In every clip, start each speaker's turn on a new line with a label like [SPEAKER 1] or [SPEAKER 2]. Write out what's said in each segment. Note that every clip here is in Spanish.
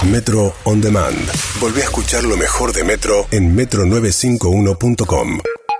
[SPEAKER 1] Metro On Demand. Volví a escuchar lo mejor de Metro en metro951.com.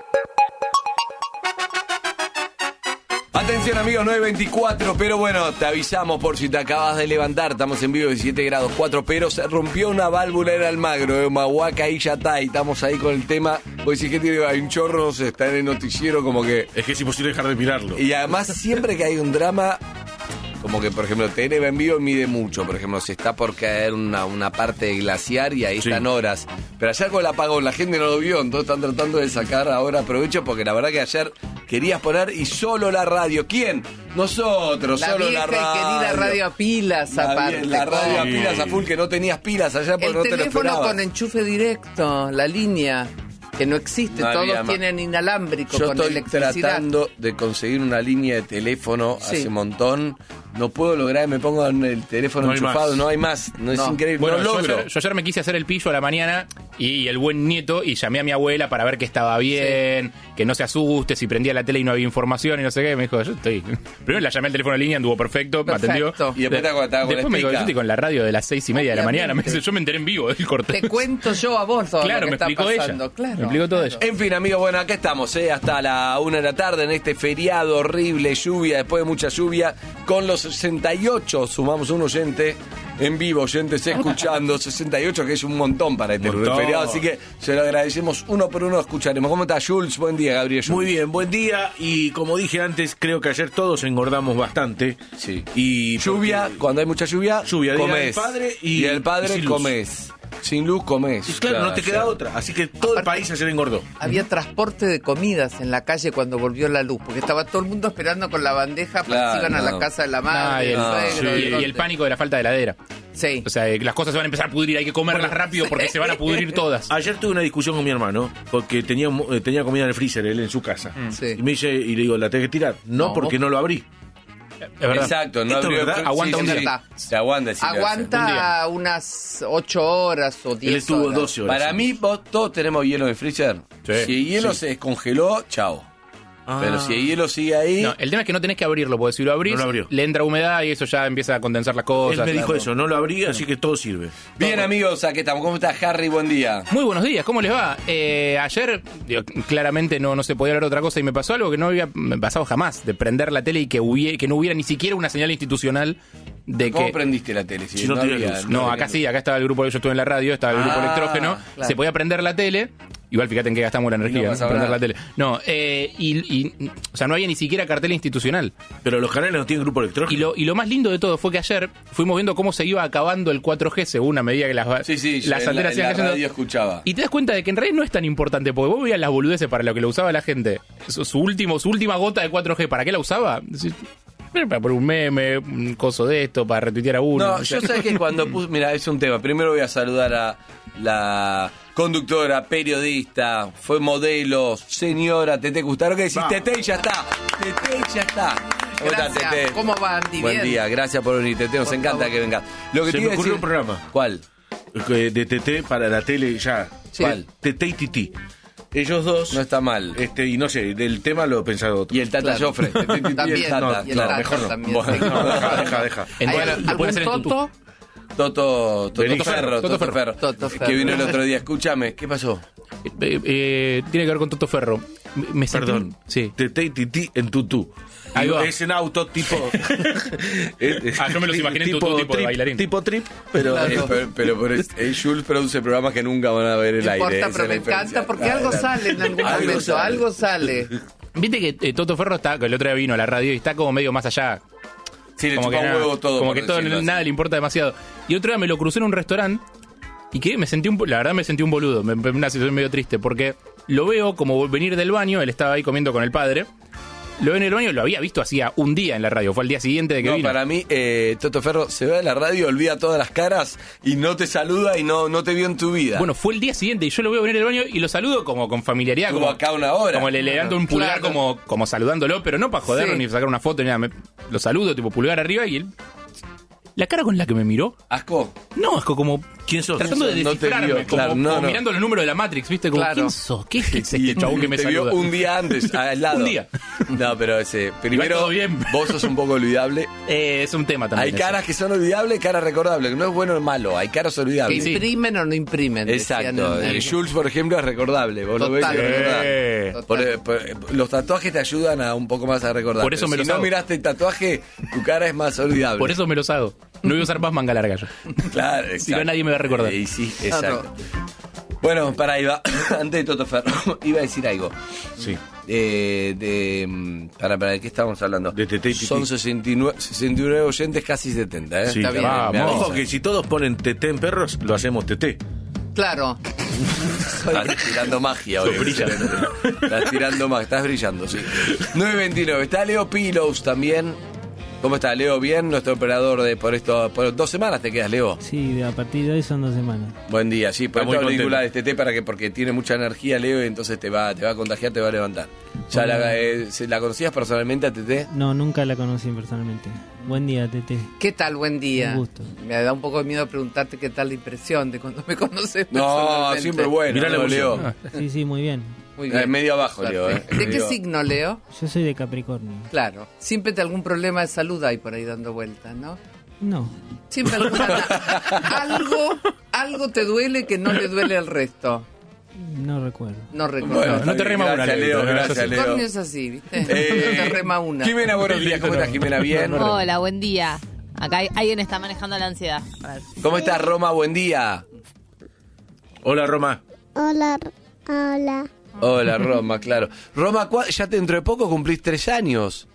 [SPEAKER 2] Atención amigos, 9:24, pero bueno, te avisamos por si te acabas de levantar, estamos en vivo 17 grados 4, pero se rompió una válvula en Almagro, Mahuaca y Yatay, estamos ahí con el tema, vos decís que tiene, hay un chorro, se está en el noticiero, como que...
[SPEAKER 3] Es que es imposible dejar de mirarlo.
[SPEAKER 2] Y además siempre que hay un drama, como que por ejemplo TN va en vivo y mide mucho, por ejemplo, se está por caer una parte de glaciar y ahí están horas, pero ayer con el apagón la gente no lo vio, entonces están tratando de sacar ahora provecho, porque la verdad que ayer querías poner y solo la radio. ¿Quién? Nosotros, solo la radio.
[SPEAKER 4] La querida radio a pilas, aparte.
[SPEAKER 2] La radio a pilas a full, que no tenías pilas allá porque no te lo esperabas.
[SPEAKER 4] El teléfono con enchufe directo, la línea, que no existe,
[SPEAKER 2] no
[SPEAKER 4] todos tienen inalámbrico
[SPEAKER 2] yo
[SPEAKER 4] con
[SPEAKER 2] estoy
[SPEAKER 4] electricidad.
[SPEAKER 2] Tratando de conseguir una línea de teléfono hace un montón. No puedo lograr, me pongo en el teléfono enchufado, no hay más, es increíble.
[SPEAKER 5] Bueno,
[SPEAKER 2] no logro.
[SPEAKER 5] Yo ayer me quise hacer el pillo a la mañana y el buen nieto, y llamé a mi abuela para ver que estaba bien, que no se asuste, si prendía la tele y no había información y no sé qué. Me dijo, yo estoy... Primero la llamé al teléfono en línea, anduvo perfecto. Me atendió.
[SPEAKER 2] Y después
[SPEAKER 5] después me dijo, yo estoy con la radio de las 6:30 de la mañana. Yo me enteré en vivo del corte.
[SPEAKER 4] Te cuento yo a vos todo
[SPEAKER 5] claro,
[SPEAKER 4] lo que
[SPEAKER 5] me
[SPEAKER 4] está
[SPEAKER 5] explicó
[SPEAKER 4] pasando.
[SPEAKER 5] ella.
[SPEAKER 4] Claro,
[SPEAKER 5] me explicó todo ella.
[SPEAKER 2] En fin, amigos, bueno, acá estamos, hasta la 1 de la tarde en este feriado horrible, lluvia, después de mucha lluvia, con los 68, sumamos un oyente en vivo, oyentes escuchando, 68, que es un montón para este feriado, así que se lo agradecemos uno por uno, escucharemos. ¿Cómo está Jules? Buen día, Gabriel.
[SPEAKER 3] Muy bien, buen día, y como dije antes, creo que ayer todos engordamos bastante.
[SPEAKER 2] Sí.
[SPEAKER 3] Y
[SPEAKER 2] lluvia, cuando hay mucha lluvia,
[SPEAKER 3] comes.
[SPEAKER 2] El padre y el padre comes. Sin luz comés.
[SPEAKER 3] Y claro, no te queda otra. Así que todo el país ayer engordó.
[SPEAKER 4] Había transporte de comidas en la calle cuando volvió la luz, porque estaba todo el mundo esperando con la bandeja para que iban a la casa de la madre,
[SPEAKER 5] y el pánico de la falta de heladera.
[SPEAKER 4] Sí.
[SPEAKER 5] O sea, las cosas se van a empezar a pudrir, hay que comerlas rápido porque se van a pudrir todas.
[SPEAKER 3] Ayer tuve una discusión con mi hermano, porque tenía comida en el freezer, él en su casa.
[SPEAKER 4] Sí.
[SPEAKER 3] Y me dice, y le digo, ¿la tenés que tirar? No, porque no lo abrí.
[SPEAKER 5] Es verdad.
[SPEAKER 2] Exacto, no abrió.
[SPEAKER 5] Aguanta un día.
[SPEAKER 2] Se aguanta.
[SPEAKER 4] Aguanta unas 8 horas o 10
[SPEAKER 3] Él estuvo
[SPEAKER 4] horas.
[SPEAKER 3] 12 horas.
[SPEAKER 2] Para mí, vos todos tenemos hielo en el freezer.
[SPEAKER 5] Sí.
[SPEAKER 2] Si el hielo se descongeló, chao. Pero si el hielo sigue ahí...
[SPEAKER 5] No, el tema es que no tenés que abrirlo, porque si lo abrís, le entra humedad y eso ya empieza a condensar las cosas.
[SPEAKER 3] Él me dijo eso, no lo abrí, así que todo sirve.
[SPEAKER 2] Bien, amigos, aquí estamos. ¿Cómo está Harry? Buen día.
[SPEAKER 5] Muy buenos días, ¿cómo les va? Ayer, claramente no se podía hablar de otra cosa y me pasó algo que no había pasado jamás, de prender la tele y que no hubiera ni siquiera una señal institucional de
[SPEAKER 2] ¿Cómo
[SPEAKER 5] que...
[SPEAKER 2] prendiste la tele?
[SPEAKER 3] Si no había luz.
[SPEAKER 5] No, acá sí, acá estaba el grupo, yo estuve en la radio, estaba el grupo electrógeno,
[SPEAKER 4] claro.
[SPEAKER 5] Se podía prender la tele. Igual fíjate en qué gastamos la energía,
[SPEAKER 2] no
[SPEAKER 5] prender
[SPEAKER 2] nada.
[SPEAKER 5] la tele. No, o sea, no había ni siquiera cartel institucional.
[SPEAKER 3] Pero los canales no tienen grupo electrógeno.
[SPEAKER 5] Y lo más lindo de todo fue que ayer fuimos viendo cómo se iba acabando el 4G según a medida que las antenas iban cayendo.
[SPEAKER 2] Radio escuchaba.
[SPEAKER 5] Y te das cuenta de que en realidad no es tan importante, porque vos veías las boludeces para lo que lo usaba la gente. Su última gota de 4G, ¿para qué la usaba? Para poner un meme, un coso de esto, para retuitear a uno.
[SPEAKER 2] No, yo sé que cuando puse... Mira, es un tema. Primero voy a saludar a la conductora, periodista, fue modelo, señora Tete Custaro, que decís Tete y ya está. Tete y ya está. ¿Cómo estás, Tete?
[SPEAKER 4] ¿Cómo va, Andy?
[SPEAKER 2] Buen
[SPEAKER 4] Bien.
[SPEAKER 2] día, gracias por venir, Tete. Nos encanta que vengas. Lo que
[SPEAKER 3] Se
[SPEAKER 2] te
[SPEAKER 3] me
[SPEAKER 2] iba a
[SPEAKER 3] ocurrió
[SPEAKER 2] decir...
[SPEAKER 3] un programa.
[SPEAKER 2] ¿Cuál?
[SPEAKER 3] De TT para la tele ya.
[SPEAKER 4] Sí.
[SPEAKER 2] ¿Cuál?
[SPEAKER 3] TT y Titi. Ellos dos.
[SPEAKER 2] No está mal.
[SPEAKER 3] Y no sé, del tema lo he pensado otro.
[SPEAKER 2] Y el Tata
[SPEAKER 4] Claro.
[SPEAKER 2] Joffre.
[SPEAKER 4] También.
[SPEAKER 3] No,
[SPEAKER 4] Y el Tata
[SPEAKER 3] mejor no.
[SPEAKER 4] también.
[SPEAKER 2] Bueno,
[SPEAKER 4] Sí.
[SPEAKER 3] No, deja.
[SPEAKER 5] Bueno, lo pueden hacer en
[SPEAKER 4] ¿Algún
[SPEAKER 5] Toto.
[SPEAKER 4] Toto?
[SPEAKER 2] Ferro.
[SPEAKER 4] Toto Ferro.
[SPEAKER 2] Que vino el otro día. Escúchame, ¿qué pasó?
[SPEAKER 5] Tiene que ver con Toto Ferro. Me sentí-
[SPEAKER 3] Perdón.
[SPEAKER 5] Sí.
[SPEAKER 3] TT y Titi en tutú.
[SPEAKER 5] Ahí va.
[SPEAKER 3] Es en auto tipo.
[SPEAKER 5] Yo me los imaginé en tutú, tipo de bailarín.
[SPEAKER 3] Tipo trip, pero.
[SPEAKER 4] Claro.
[SPEAKER 2] Pero Jules produce programas que nunca van a ver el
[SPEAKER 4] No
[SPEAKER 2] aire.
[SPEAKER 4] importa,
[SPEAKER 2] esa es
[SPEAKER 4] pero
[SPEAKER 2] la
[SPEAKER 4] me
[SPEAKER 2] diferencia.
[SPEAKER 4] encanta porque algo sale en algún
[SPEAKER 2] Algo
[SPEAKER 4] momento,
[SPEAKER 2] sale.
[SPEAKER 4] algo sale.
[SPEAKER 5] Viste que Toto Ferro está, que el otro día vino a la radio y está como medio más allá.
[SPEAKER 2] Sí, le
[SPEAKER 5] Como
[SPEAKER 2] chupa
[SPEAKER 5] que
[SPEAKER 2] un
[SPEAKER 5] nada,
[SPEAKER 2] huevo todo.
[SPEAKER 5] como
[SPEAKER 2] por
[SPEAKER 5] que todo
[SPEAKER 2] decirlo así.
[SPEAKER 5] nada le importa demasiado. Y otro día me lo crucé en un restaurante y que la verdad me sentí un boludo, una situación medio triste, porque lo veo como venir del baño, él estaba ahí comiendo con el padre. Lo veo en el baño, lo había visto hacía un día en la radio, fue al día siguiente de que
[SPEAKER 2] No,
[SPEAKER 5] vino.
[SPEAKER 2] para mí, Toto Ferro se ve en la radio, olvida todas las caras y no te saluda y no te vio en tu vida.
[SPEAKER 5] Bueno, fue el día siguiente y yo lo veo venir del baño y lo saludo como con familiaridad.
[SPEAKER 2] Como acá una hora.
[SPEAKER 5] Como le levanto un pulgar
[SPEAKER 4] Claro.
[SPEAKER 5] como saludándolo, pero no para joderlo
[SPEAKER 4] Sí.
[SPEAKER 5] ni sacar una foto ni nada. Lo saludo, tipo pulgar arriba y él... La cara con la que me miró...
[SPEAKER 2] ¿Asco?
[SPEAKER 5] No, es como...
[SPEAKER 3] ¿Quién sos?
[SPEAKER 5] Tratando de
[SPEAKER 2] No te
[SPEAKER 5] descifrarme,
[SPEAKER 2] vio,
[SPEAKER 5] como,
[SPEAKER 2] claro,
[SPEAKER 5] como
[SPEAKER 2] no.
[SPEAKER 5] mirando los números de la Matrix, ¿viste? Como,
[SPEAKER 4] Claro.
[SPEAKER 5] ¿quién sos? ¿Qué es este chabón que me
[SPEAKER 2] te
[SPEAKER 5] saluda?
[SPEAKER 2] vio un día antes, al lado.
[SPEAKER 5] Un día.
[SPEAKER 2] No, pero primero,
[SPEAKER 5] todo bien.
[SPEAKER 2] vos sos un poco olvidable.
[SPEAKER 5] Es un tema también.
[SPEAKER 2] Hay caras que son olvidables, caras recordables, que no es bueno o malo, hay caras
[SPEAKER 4] Que
[SPEAKER 2] olvidables.
[SPEAKER 4] imprimen o no imprimen. decían
[SPEAKER 2] Exacto.
[SPEAKER 4] en el-
[SPEAKER 2] Jules, por ejemplo, es recordable. Vos lo ves y
[SPEAKER 4] Total.
[SPEAKER 2] lo recordás.
[SPEAKER 4] Total.
[SPEAKER 2] Los tatuajes te ayudan a un poco más a recordar.
[SPEAKER 5] Por eso
[SPEAKER 2] Pero
[SPEAKER 5] me
[SPEAKER 2] si
[SPEAKER 5] los
[SPEAKER 2] no
[SPEAKER 5] hago.
[SPEAKER 2] miraste el tatuaje, tu cara es más olvidable.
[SPEAKER 5] Por eso me los hago. No voy a usar más manga larga yo.
[SPEAKER 2] Claro,
[SPEAKER 5] Si
[SPEAKER 2] exacto.
[SPEAKER 5] no, nadie me va a recordar.
[SPEAKER 2] Sí, exacto. Bueno, para Iba, antes de Toto Ferro, iba a decir algo.
[SPEAKER 3] Sí.
[SPEAKER 2] Para ¿de qué estábamos hablando?
[SPEAKER 3] De Teté y Pipí.
[SPEAKER 2] Son 69 oyentes, casi 70, ¿eh?
[SPEAKER 3] Sí,
[SPEAKER 4] Está bien.
[SPEAKER 3] vamos.
[SPEAKER 2] Me avisa.
[SPEAKER 3] Ojo que si todos ponen teté en perros, lo hacemos teté.
[SPEAKER 4] Claro.
[SPEAKER 2] Estás tirando magia hoy. Estás tirando magia, estás brillando, sí. 9.29, está Leo Pilos también. ¿Cómo está, Leo? ¿Bien? Nuestro operador por 2 semanas te quedas, Leo.
[SPEAKER 6] Sí, a partir de hoy son 2 semanas.
[SPEAKER 2] Buen día, sí, por
[SPEAKER 3] Está muy
[SPEAKER 2] esto
[SPEAKER 3] contento.
[SPEAKER 2] de este té porque tiene mucha energía, Leo, y entonces te va a contagiar, te va a levantar. ¿Ya la conocías personalmente a Teté?
[SPEAKER 6] No, nunca la conocí personalmente. Buen día, Tete.
[SPEAKER 4] ¿Qué tal? Buen día.
[SPEAKER 6] Un gusto.
[SPEAKER 4] Me da un poco de miedo preguntarte qué tal la impresión de cuando me conoces.
[SPEAKER 2] No,
[SPEAKER 4] personalmente.
[SPEAKER 2] siempre bueno.
[SPEAKER 3] Mirá la
[SPEAKER 2] ¿no,
[SPEAKER 3] emoción.
[SPEAKER 2] Leo?
[SPEAKER 6] Sí, sí, muy bien.
[SPEAKER 4] Muy bien.
[SPEAKER 2] Medio abajo, Leo.
[SPEAKER 4] Perfecto. ¿De qué signo, Leo?
[SPEAKER 6] Yo soy de Capricornio.
[SPEAKER 4] Claro. Siempre te algún problema de salud hay por ahí dando vueltas, ¿no?
[SPEAKER 6] No,
[SPEAKER 4] Siempre algo te duele que no le duele al resto.
[SPEAKER 6] no recuerdo.
[SPEAKER 4] No recuerdo.
[SPEAKER 2] Bueno,
[SPEAKER 5] No te rema una,
[SPEAKER 2] gracias,
[SPEAKER 5] Leo.
[SPEAKER 2] Leo. Gracias,
[SPEAKER 4] Capricornio
[SPEAKER 2] Leo.
[SPEAKER 4] es así, ¿viste? No te rema una.
[SPEAKER 2] Jimena, buenos días. ¿Cómo estás, Jimena? ¿Bien?
[SPEAKER 7] Hola, buen día. Acá alguien está manejando la ansiedad. A ver.
[SPEAKER 2] ¿Cómo estás, Roma? Buen día.
[SPEAKER 3] Hola, Roma.
[SPEAKER 8] Hola, hola.
[SPEAKER 2] Hola, Roma, claro. Roma, ya dentro de poco cumplís 3 años.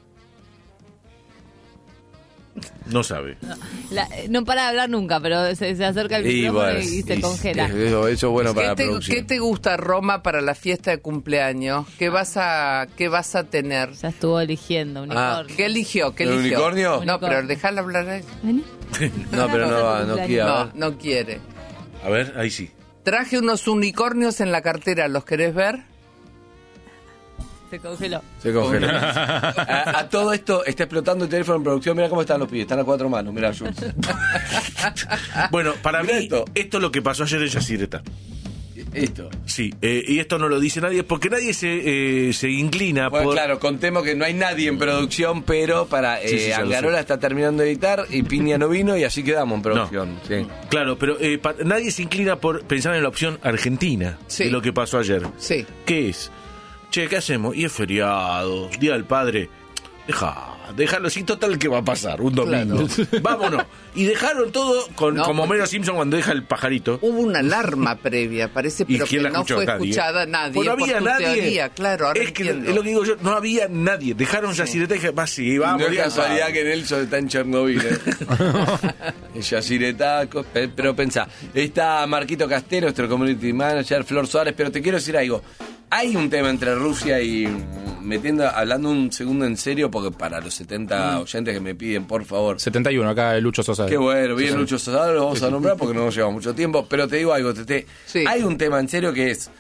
[SPEAKER 3] No sabe.
[SPEAKER 7] No para de hablar nunca, pero se acerca el micrófono y se congela.
[SPEAKER 2] Eso es bueno para la
[SPEAKER 4] ¿Qué
[SPEAKER 2] producción.
[SPEAKER 4] te gusta, Roma, para la fiesta de cumpleaños? ¿Qué vas a tener?
[SPEAKER 7] Ya estuvo eligiendo unicornio.
[SPEAKER 4] ¿Qué eligió? ¿Qué
[SPEAKER 2] ¿El
[SPEAKER 4] eligió?
[SPEAKER 2] unicornio?
[SPEAKER 4] No, pero déjala hablar a él.
[SPEAKER 7] Vení.
[SPEAKER 2] No, pero no quiere. a ver.
[SPEAKER 4] No quiere.
[SPEAKER 3] A ver, ahí sí.
[SPEAKER 4] Traje unos unicornios en la cartera, ¿los querés ver?
[SPEAKER 7] Se congeló.
[SPEAKER 2] Se congela. A todo esto está explotando el teléfono en producción. Mira cómo están los pibes. Están a 4 manos. Mira, Jules.
[SPEAKER 3] Bueno, para
[SPEAKER 2] Mirá
[SPEAKER 3] mí,
[SPEAKER 2] esto.
[SPEAKER 3] esto es lo que pasó ayer en Yacireta.
[SPEAKER 2] Esto.
[SPEAKER 3] Sí, y esto no lo dice nadie, porque nadie se inclina
[SPEAKER 2] Bueno,
[SPEAKER 3] por...
[SPEAKER 2] claro, contemos que no hay nadie en producción, pero para
[SPEAKER 3] Sí, ya lo
[SPEAKER 2] Angarola
[SPEAKER 3] sé.
[SPEAKER 2] está terminando de editar y Piña no vino y así quedamos en producción. Sí.
[SPEAKER 3] Claro, pero nadie se inclina por pensar en la opción argentina
[SPEAKER 4] Sí.
[SPEAKER 3] de lo que pasó ayer.
[SPEAKER 4] Sí.
[SPEAKER 3] ¿Qué es? Che, ¿qué hacemos? Y es feriado, Día del Padre. Déjalo, sí, total, ¿qué va a pasar? Un domingo. Vámonos. Y dejaron todo
[SPEAKER 4] No,
[SPEAKER 3] como
[SPEAKER 4] porque-
[SPEAKER 3] Homero Simpson cuando deja el pajarito.
[SPEAKER 4] Hubo una alarma previa, parece,
[SPEAKER 3] ¿Y
[SPEAKER 4] pero
[SPEAKER 3] quién
[SPEAKER 4] que
[SPEAKER 3] la
[SPEAKER 4] no
[SPEAKER 3] escuchó?
[SPEAKER 4] fue
[SPEAKER 3] Nadie.
[SPEAKER 4] escuchada nadie.
[SPEAKER 3] Pues no
[SPEAKER 4] por
[SPEAKER 3] había
[SPEAKER 4] tu
[SPEAKER 3] nadie.
[SPEAKER 4] teoría, claro, ahora
[SPEAKER 3] es que
[SPEAKER 4] entiendo.
[SPEAKER 3] es lo que digo yo, no había nadie. Dejaron Yacireta y dije, va, sí,
[SPEAKER 2] Y
[SPEAKER 3] vamos.
[SPEAKER 2] no es
[SPEAKER 3] Día del
[SPEAKER 2] casualidad
[SPEAKER 3] Padre.
[SPEAKER 2] que Nelson está en Chernobyl. Yacireta, pero pensá, está Marquito Castelo, nuestro community manager, Flor Suárez, pero te quiero decir algo. Hay un tema entre Rusia y hablando un segundo en serio, porque para los 70 oyentes que me piden, por favor.
[SPEAKER 5] 71, acá el Lucho Sosa.
[SPEAKER 2] Qué bueno, bien Lucho Sosa, lo vamos a nombrar porque no nos lleva mucho tiempo, pero te digo algo, Tete.
[SPEAKER 4] Sí.
[SPEAKER 2] Hay un tema en serio que es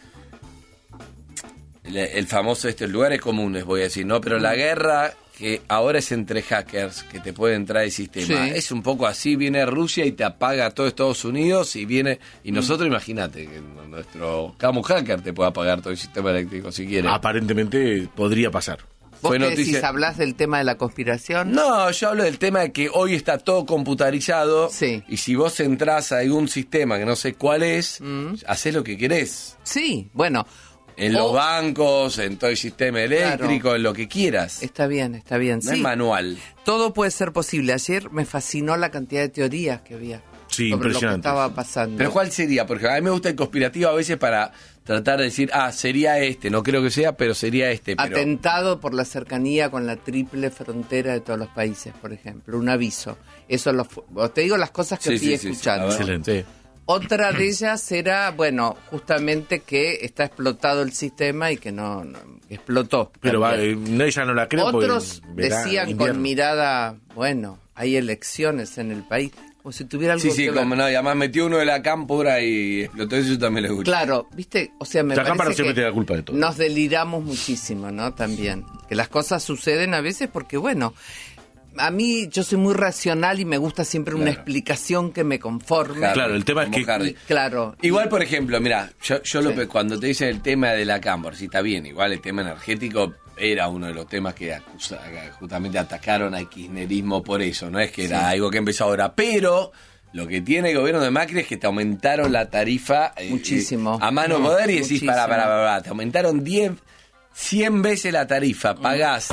[SPEAKER 2] el famoso lugares comunes, voy a decir, ¿no? Pero la guerra que ahora es entre hackers que te pueden entrar el sistema.
[SPEAKER 4] Sí.
[SPEAKER 2] Es un poco así, viene Rusia y te apaga todo Estados Unidos y nosotros imagínate que nuestro Camus hacker te puede apagar todo el sistema eléctrico si quiere.
[SPEAKER 3] Aparentemente podría pasar.
[SPEAKER 4] ¿Vos
[SPEAKER 2] Fue
[SPEAKER 4] qué
[SPEAKER 2] noticia-
[SPEAKER 4] decís? ¿Hablás del tema de la conspiración?
[SPEAKER 2] No, yo hablo del tema de que hoy está todo computarizado
[SPEAKER 4] Sí.
[SPEAKER 2] y si vos entrás a algún sistema que no sé cuál es, hacés lo que querés.
[SPEAKER 4] Sí, bueno.
[SPEAKER 2] En los bancos, en todo el sistema eléctrico,
[SPEAKER 4] Claro.
[SPEAKER 2] en lo que quieras.
[SPEAKER 4] Está bien,
[SPEAKER 2] No
[SPEAKER 4] sí.
[SPEAKER 2] es manual.
[SPEAKER 4] Todo puede ser posible. Ayer me fascinó la cantidad de teorías que había
[SPEAKER 3] Sí,
[SPEAKER 4] sobre lo que
[SPEAKER 3] impresionante.
[SPEAKER 4] estaba pasando.
[SPEAKER 2] Pero ¿cuál sería? Porque a mí me gusta el conspirativo a veces para tratar de decir, sería este, no creo que sea, pero sería este. Pero...
[SPEAKER 4] Atentado por la cercanía con la triple frontera de todos los países, por ejemplo. Un aviso. Eso te digo las cosas que
[SPEAKER 2] Sí,
[SPEAKER 4] fui
[SPEAKER 2] sí, sí, sí.
[SPEAKER 4] escuchando.
[SPEAKER 2] A ver.
[SPEAKER 3] Excelente.
[SPEAKER 4] Otra de ellas era, bueno, justamente que está explotado el sistema y que no explotó.
[SPEAKER 3] Pero
[SPEAKER 4] también.
[SPEAKER 3] ella no la cree.
[SPEAKER 4] Otros
[SPEAKER 3] porque verá
[SPEAKER 4] decían
[SPEAKER 3] invierno.
[SPEAKER 4] con mirada, bueno, hay elecciones en el país, como si tuviera algo
[SPEAKER 2] Sí, sí,
[SPEAKER 4] que ver.
[SPEAKER 2] como no, y además metió uno de la cámpora y explotó eso, yo también le escuché.
[SPEAKER 4] Claro, viste, o sea, me
[SPEAKER 3] La cámara
[SPEAKER 4] parece
[SPEAKER 3] se mete
[SPEAKER 4] que
[SPEAKER 3] la culpa de todo.
[SPEAKER 4] nos deliramos muchísimo, ¿no? También, que las cosas suceden a veces porque, bueno, a mí yo soy muy racional y me gusta siempre una
[SPEAKER 2] Claro.
[SPEAKER 4] explicación que me conforme.
[SPEAKER 3] Claro, el tema es
[SPEAKER 2] Como
[SPEAKER 3] que-
[SPEAKER 2] Hardy.
[SPEAKER 4] Claro.
[SPEAKER 2] Igual, por ejemplo, mira, yo cuando te dicen el tema de la cámpora, sí está bien, igual el tema energético era uno de los temas que justamente atacaron al kirchnerismo por eso, no es que era algo que empezó ahora, pero lo que tiene el gobierno de Macri es que te aumentaron la tarifa
[SPEAKER 4] muchísimo.
[SPEAKER 2] A mano poder y decís, para, te aumentaron 100 veces la tarifa, pagás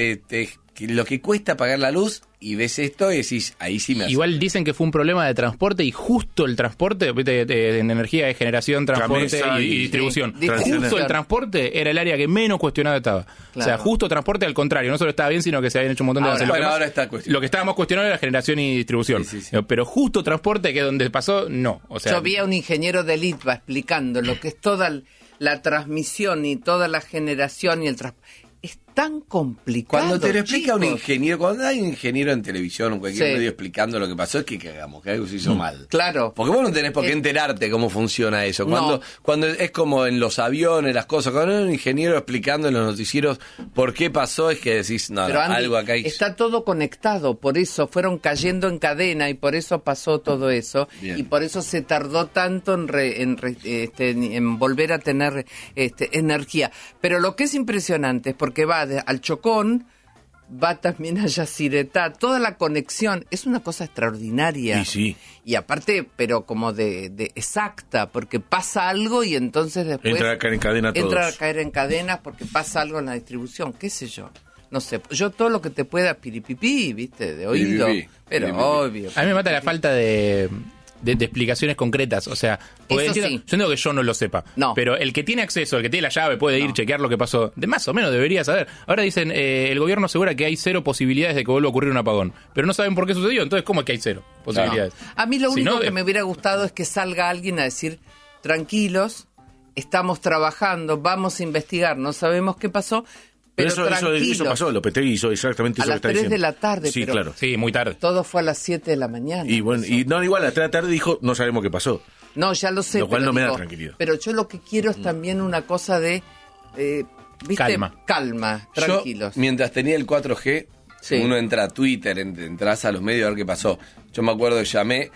[SPEAKER 2] lo que cuesta pagar la luz y ves esto y decís, ahí sí me hace.
[SPEAKER 5] Igual dicen que fue un problema de transporte y justo el transporte, en energía de generación, transporte y distribución.
[SPEAKER 4] Sí.
[SPEAKER 5] Justo el transporte era el área que menos cuestionado estaba. Claro. O sea, justo transporte al contrario, no solo estaba bien, sino que se habían hecho un montón de cosas.
[SPEAKER 2] Ahora está cuestionado.
[SPEAKER 5] Lo que estábamos cuestionando era generación y distribución. Sí. Pero justo transporte, que es donde pasó, no. O sea,
[SPEAKER 4] yo vi a un ingeniero de Litva explicando lo que es toda la transmisión y toda la generación y el transporte. Es tan complicado.
[SPEAKER 2] Cuando te lo explica un ingeniero, cuando hay un ingeniero en televisión o cualquier medio explicando lo que pasó, es que cagamos, que algo se hizo mal.
[SPEAKER 4] Claro.
[SPEAKER 2] Porque vos no tenés por qué enterarte cómo funciona eso. Cuando es como en los aviones, las cosas, cuando hay un ingeniero explicando en los noticieros por qué pasó, es que decís, no,
[SPEAKER 4] pero Andy,
[SPEAKER 2] algo acá hay...
[SPEAKER 4] Está todo conectado, por eso fueron cayendo en cadena y por eso pasó todo eso. Bien. Y por eso se tardó tanto en volver a tener energía. Pero lo que es impresionante es porque va al Chocón, va también a Yacyretá, toda la conexión, es una cosa extraordinaria.
[SPEAKER 3] Sí.
[SPEAKER 4] Y aparte, pero como de exacta, porque pasa algo y entonces después...
[SPEAKER 3] Entra a caer en cadena todos.
[SPEAKER 4] Entra a caer en cadenas porque pasa algo en la distribución, qué sé yo. No sé, yo todo lo que te pueda piripipí, viste, de oído, pero obvio.
[SPEAKER 5] A mí me mata la falta de explicaciones concretas, o sea, yo entiendo que yo no lo sepa, pero el que tiene acceso, el que tiene la llave puede ir, chequear lo que pasó, de más o menos debería saber. Ahora dicen, el gobierno asegura que hay 0 posibilidades de que vuelva a ocurrir un apagón, pero no saben por qué sucedió, entonces ¿cómo es que hay 0 posibilidades?
[SPEAKER 4] A mí lo único que me hubiera gustado es que salga alguien a decir, tranquilos, estamos trabajando, vamos a investigar, no sabemos qué pasó. Pero
[SPEAKER 3] eso pasó, Lopetegui hizo exactamente eso que está diciendo.
[SPEAKER 4] A las 3 de la tarde.
[SPEAKER 3] Sí,
[SPEAKER 4] pero
[SPEAKER 3] claro.
[SPEAKER 5] Sí, muy tarde.
[SPEAKER 4] Todo fue a las 7 de la mañana.
[SPEAKER 3] Y bueno, igual a las 3 de la tarde dijo, no sabemos qué pasó.
[SPEAKER 4] No, ya lo sé.
[SPEAKER 3] Lo cual no me da tranquilidad.
[SPEAKER 4] Pero yo lo que quiero es también una cosa de, ¿viste? Calma, tranquilos.
[SPEAKER 2] Yo, mientras tenía el 4G, uno entra a Twitter, entras a los medios a ver qué pasó. Yo me acuerdo que llamé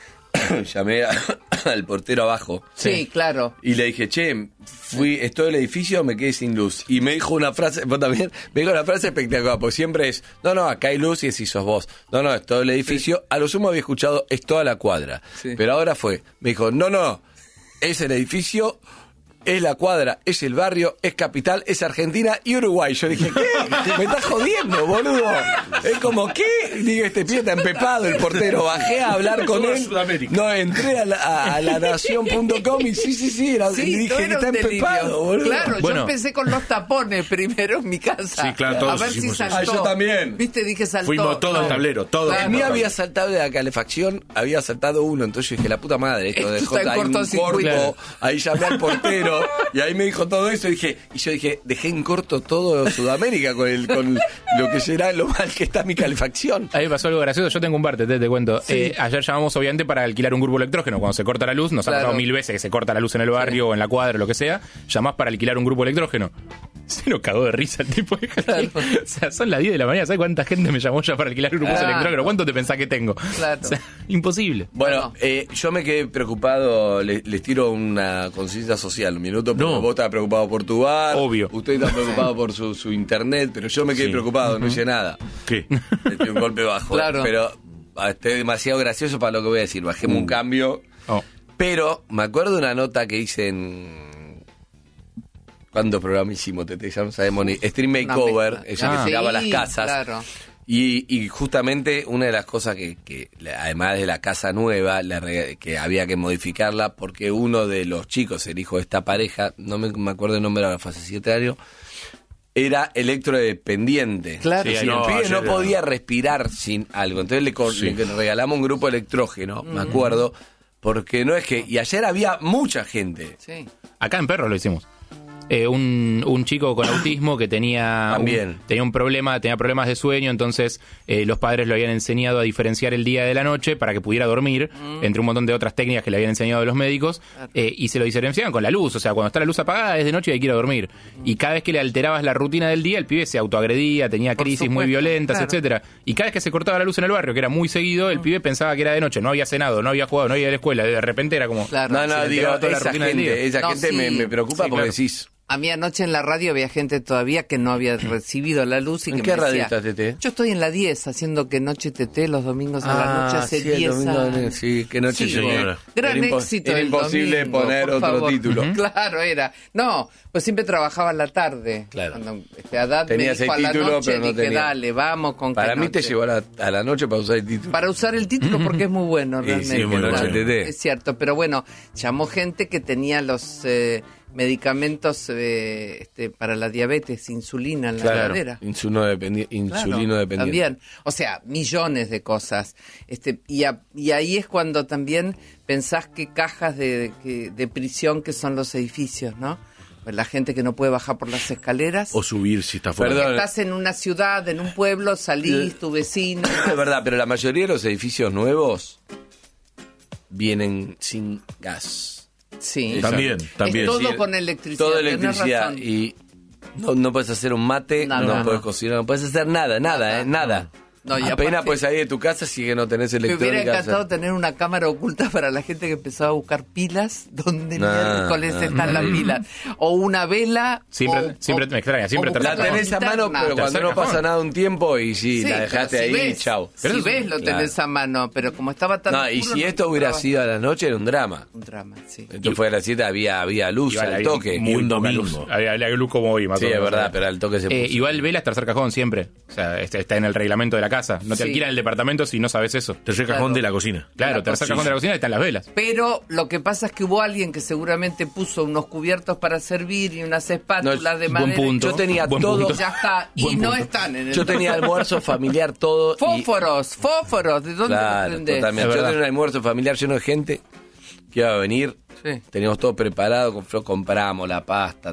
[SPEAKER 2] al portero abajo.
[SPEAKER 4] Sí, claro.
[SPEAKER 2] Y le dije, estoy en el edificio, me quedé sin luz. Y me dijo una frase, vos también, me dijo una frase espectacular, porque siempre es, no, acá hay luz y es si sos vos. No, es todo el edificio. Sí. A lo sumo había escuchado, es toda la cuadra. Sí. Pero ahora me dijo, no, es el edificio, es la cuadra, es el barrio, es capital, es Argentina y Uruguay. Yo dije, ¿qué? Me estás jodiendo, boludo. Es como, ¿qué? Digo, este pie está empepado, el portero. Bajé a hablar con él. No, entré a la nación.com y sí, y dije, está empepado, boludo.
[SPEAKER 4] Claro, yo empecé con los tapones primero en mi casa.
[SPEAKER 3] Sí, claro, todos
[SPEAKER 4] a ver si saltó.
[SPEAKER 2] Yo también.
[SPEAKER 4] Viste, dije saltó.
[SPEAKER 3] Fuimos todo el tablero, todo.
[SPEAKER 2] Claro. En mí había saltado de la calefacción, había saltado uno, entonces yo dije, la puta madre, esto de J, hay un corto, ahí llamé al portero. Y ahí me dijo todo eso y yo dije, dejé en corto todo Sudamérica con lo que será lo mal que está mi calefacción.
[SPEAKER 5] Ahí pasó algo gracioso, yo tengo un bar, te cuento. Sí. Ayer llamamos obviamente para alquilar un grupo electrógeno. Cuando se corta la luz, nos ha pasado 1000 veces que se corta la luz en el barrio o en la cuadra o lo que sea, llamás para alquilar un grupo electrógeno. Se nos cagó de risa el tipo. O sea, son las 10 de la mañana, ¿sabes cuánta gente me llamó ya para alquilar un grupo electrógeno? ¿Cuánto te pensás que tengo?
[SPEAKER 4] Claro.
[SPEAKER 5] O sea, imposible.
[SPEAKER 2] Bueno, yo me quedé preocupado, les tiro una conciencia social, un minuto. Vos estabas preocupado por tu bar.
[SPEAKER 5] Obvio.
[SPEAKER 2] Usted está preocupado por su internet, pero yo me quedé preocupado, no hice nada.
[SPEAKER 3] ¿Qué?
[SPEAKER 2] Le tiré un golpe bajo.
[SPEAKER 4] Claro.
[SPEAKER 2] Pero estoy demasiado gracioso para lo que voy a decir. Bajemos un cambio. Pero me acuerdo de una nota que hice en... ¿Cuántos programas hicimos? Ya no sabemos ni... Stream Makeover, ese que llegaba a las casas.
[SPEAKER 4] Claro.
[SPEAKER 2] Y justamente una de las cosas que además de la casa nueva, que había que modificarla, porque uno de los chicos, el hijo de esta pareja, no me acuerdo el nombre ahora, fue hace 7 años, era electrodependiente.
[SPEAKER 4] Claro.
[SPEAKER 2] Sí, el pibe no podía respirar sin algo. Entonces le regalamos un grupo electrógeno, me acuerdo, porque no es que... Y ayer había mucha gente.
[SPEAKER 4] Sí.
[SPEAKER 5] Acá en Perros lo hicimos. Un chico con autismo que tenía un problema, tenía problemas de sueño, entonces los padres lo habían enseñado a diferenciar el día de la noche para que pudiera dormir, entre un montón de otras técnicas que le habían enseñado los médicos, y se lo diferenciaban con la luz, o sea, cuando está la luz apagada es de noche y hay que ir a dormir. Y cada vez que le alterabas la rutina del día, el pibe se autoagredía, tenía crisis muy violentas, etcétera. Y cada vez que se cortaba la luz en el barrio, que era muy seguido, el pibe pensaba que era de noche, no había cenado, no había jugado, no había ido a la escuela, de repente era como...
[SPEAKER 2] Claro. Esa gente me preocupa porque decís...
[SPEAKER 4] A mí anoche en la radio había gente todavía que no había recibido la luz y
[SPEAKER 2] ¿En
[SPEAKER 4] que
[SPEAKER 2] qué
[SPEAKER 4] me
[SPEAKER 2] radio
[SPEAKER 4] decía,
[SPEAKER 2] estás, Tete?
[SPEAKER 4] yo estoy en la 10 haciendo que Noche Tete los domingos a la noche hace 10 años.
[SPEAKER 2] Sí, que noche,
[SPEAKER 4] Sí,
[SPEAKER 2] señora.
[SPEAKER 4] Gran
[SPEAKER 2] Era
[SPEAKER 4] éxito.
[SPEAKER 2] Era
[SPEAKER 4] el
[SPEAKER 2] imposible
[SPEAKER 4] domingo,
[SPEAKER 2] poner
[SPEAKER 4] por
[SPEAKER 2] otro
[SPEAKER 4] favor.
[SPEAKER 2] título.
[SPEAKER 4] Claro, era. No, pues siempre trabajaba a la tarde.
[SPEAKER 2] Claro.
[SPEAKER 4] Cuando Haddad
[SPEAKER 2] Tenía
[SPEAKER 4] me dijo
[SPEAKER 2] ese
[SPEAKER 4] a la
[SPEAKER 2] título,
[SPEAKER 4] noche,
[SPEAKER 2] pero no
[SPEAKER 4] dije,
[SPEAKER 2] tenía.
[SPEAKER 4] dale, vamos con
[SPEAKER 2] Para
[SPEAKER 4] que
[SPEAKER 2] mí te
[SPEAKER 4] noche.
[SPEAKER 2] llevó a la noche para usar el título.
[SPEAKER 4] Para usar el título porque es muy bueno
[SPEAKER 2] Sí,
[SPEAKER 4] realmente.
[SPEAKER 2] sí, es muy
[SPEAKER 4] ¿verdad?
[SPEAKER 2] bueno. Tete.
[SPEAKER 4] Es cierto, pero bueno, llamó gente que tenía los medicamentos para la diabetes, insulina en la heladera.
[SPEAKER 2] Insulino dependiente.
[SPEAKER 4] También, o sea, millones de cosas. Y ahí es cuando también pensás que cajas de prisión que son los edificios, ¿no? Pues la gente que no puede bajar por las escaleras.
[SPEAKER 3] O subir si está fuera.
[SPEAKER 2] Perdón.
[SPEAKER 4] Estás en una ciudad, en un pueblo, salís, tu vecino.
[SPEAKER 2] Es verdad, pero la mayoría de los edificios nuevos vienen sin gas.
[SPEAKER 4] Sí.
[SPEAKER 3] También.
[SPEAKER 4] Es todo
[SPEAKER 2] decir,
[SPEAKER 4] con electricidad.
[SPEAKER 2] Todo
[SPEAKER 4] tenés
[SPEAKER 2] electricidad.
[SPEAKER 4] razón.
[SPEAKER 2] Y no puedes hacer un mate,
[SPEAKER 4] Nada.
[SPEAKER 2] no puedes cocinar, no puedes hacer nada.
[SPEAKER 4] No, y
[SPEAKER 2] Apenas
[SPEAKER 4] aparte-
[SPEAKER 2] puedes salir de tu casa si que no tenés
[SPEAKER 4] Me hubiera
[SPEAKER 2] electrónica.
[SPEAKER 4] encantado tener una cámara oculta para la gente que empezaba a buscar pilas. ¿Dónde miércoles están las pilas? O una vela.
[SPEAKER 5] Siempre
[SPEAKER 4] o
[SPEAKER 5] me extraña, siempre
[SPEAKER 4] o
[SPEAKER 5] tercer
[SPEAKER 2] La
[SPEAKER 4] buscar
[SPEAKER 2] tenés a mano,
[SPEAKER 4] linterna.
[SPEAKER 2] pero cuando
[SPEAKER 5] Tercer
[SPEAKER 2] no pasa
[SPEAKER 5] cajón.
[SPEAKER 2] nada un tiempo y sí, la dejaste
[SPEAKER 4] pero
[SPEAKER 2] ahí,
[SPEAKER 4] ves,
[SPEAKER 2] chau.
[SPEAKER 4] Si ves, lo tenés a mano, pero como estaba tan
[SPEAKER 2] No,
[SPEAKER 4] oscuro,
[SPEAKER 2] y si
[SPEAKER 4] no
[SPEAKER 2] esto hubiera
[SPEAKER 4] encontraba.
[SPEAKER 2] sido a la noche era un drama.
[SPEAKER 4] Un drama, sí.
[SPEAKER 2] Esto fue a las 7, había luz
[SPEAKER 5] Igual
[SPEAKER 2] al
[SPEAKER 5] había
[SPEAKER 2] toque.
[SPEAKER 5] muy
[SPEAKER 3] Y un
[SPEAKER 5] poca
[SPEAKER 3] domingo.
[SPEAKER 5] luz. Había luz como hoy, más
[SPEAKER 2] Sí,
[SPEAKER 5] o
[SPEAKER 2] es
[SPEAKER 5] menos.
[SPEAKER 2] verdad, pero al toque se puso.
[SPEAKER 5] Igual velas tercer cajón siempre. O sea, está en el reglamento de la casa. No te
[SPEAKER 4] Sí.
[SPEAKER 5] alquilan el departamento si no sabes eso.
[SPEAKER 3] Tercer cajón de la cocina.
[SPEAKER 5] Claro,
[SPEAKER 4] La
[SPEAKER 5] tercer
[SPEAKER 4] cocina.
[SPEAKER 5] cajón de la cocina están las velas.
[SPEAKER 4] Pero lo que pasa es que hubo alguien que seguramente puso unos cubiertos para servir y unas espátulas
[SPEAKER 2] No,
[SPEAKER 4] de
[SPEAKER 5] buen
[SPEAKER 4] madera.
[SPEAKER 5] punto.
[SPEAKER 2] Yo tenía
[SPEAKER 5] Buen
[SPEAKER 2] todo.
[SPEAKER 5] punto.
[SPEAKER 4] Ya está. Y
[SPEAKER 5] Buen
[SPEAKER 4] no
[SPEAKER 5] punto.
[SPEAKER 4] están en el.
[SPEAKER 2] Yo tenía almuerzo familiar todo.
[SPEAKER 4] Fósforos. ¿De dónde
[SPEAKER 2] Claro,
[SPEAKER 4] lo prendés?
[SPEAKER 2] totalmente.
[SPEAKER 5] Es
[SPEAKER 2] Yo
[SPEAKER 5] verdad.
[SPEAKER 2] tenía un almuerzo familiar lleno de gente que iba a venir.
[SPEAKER 4] Sí.
[SPEAKER 2] Teníamos todo preparado, con Flo compramos la pasta,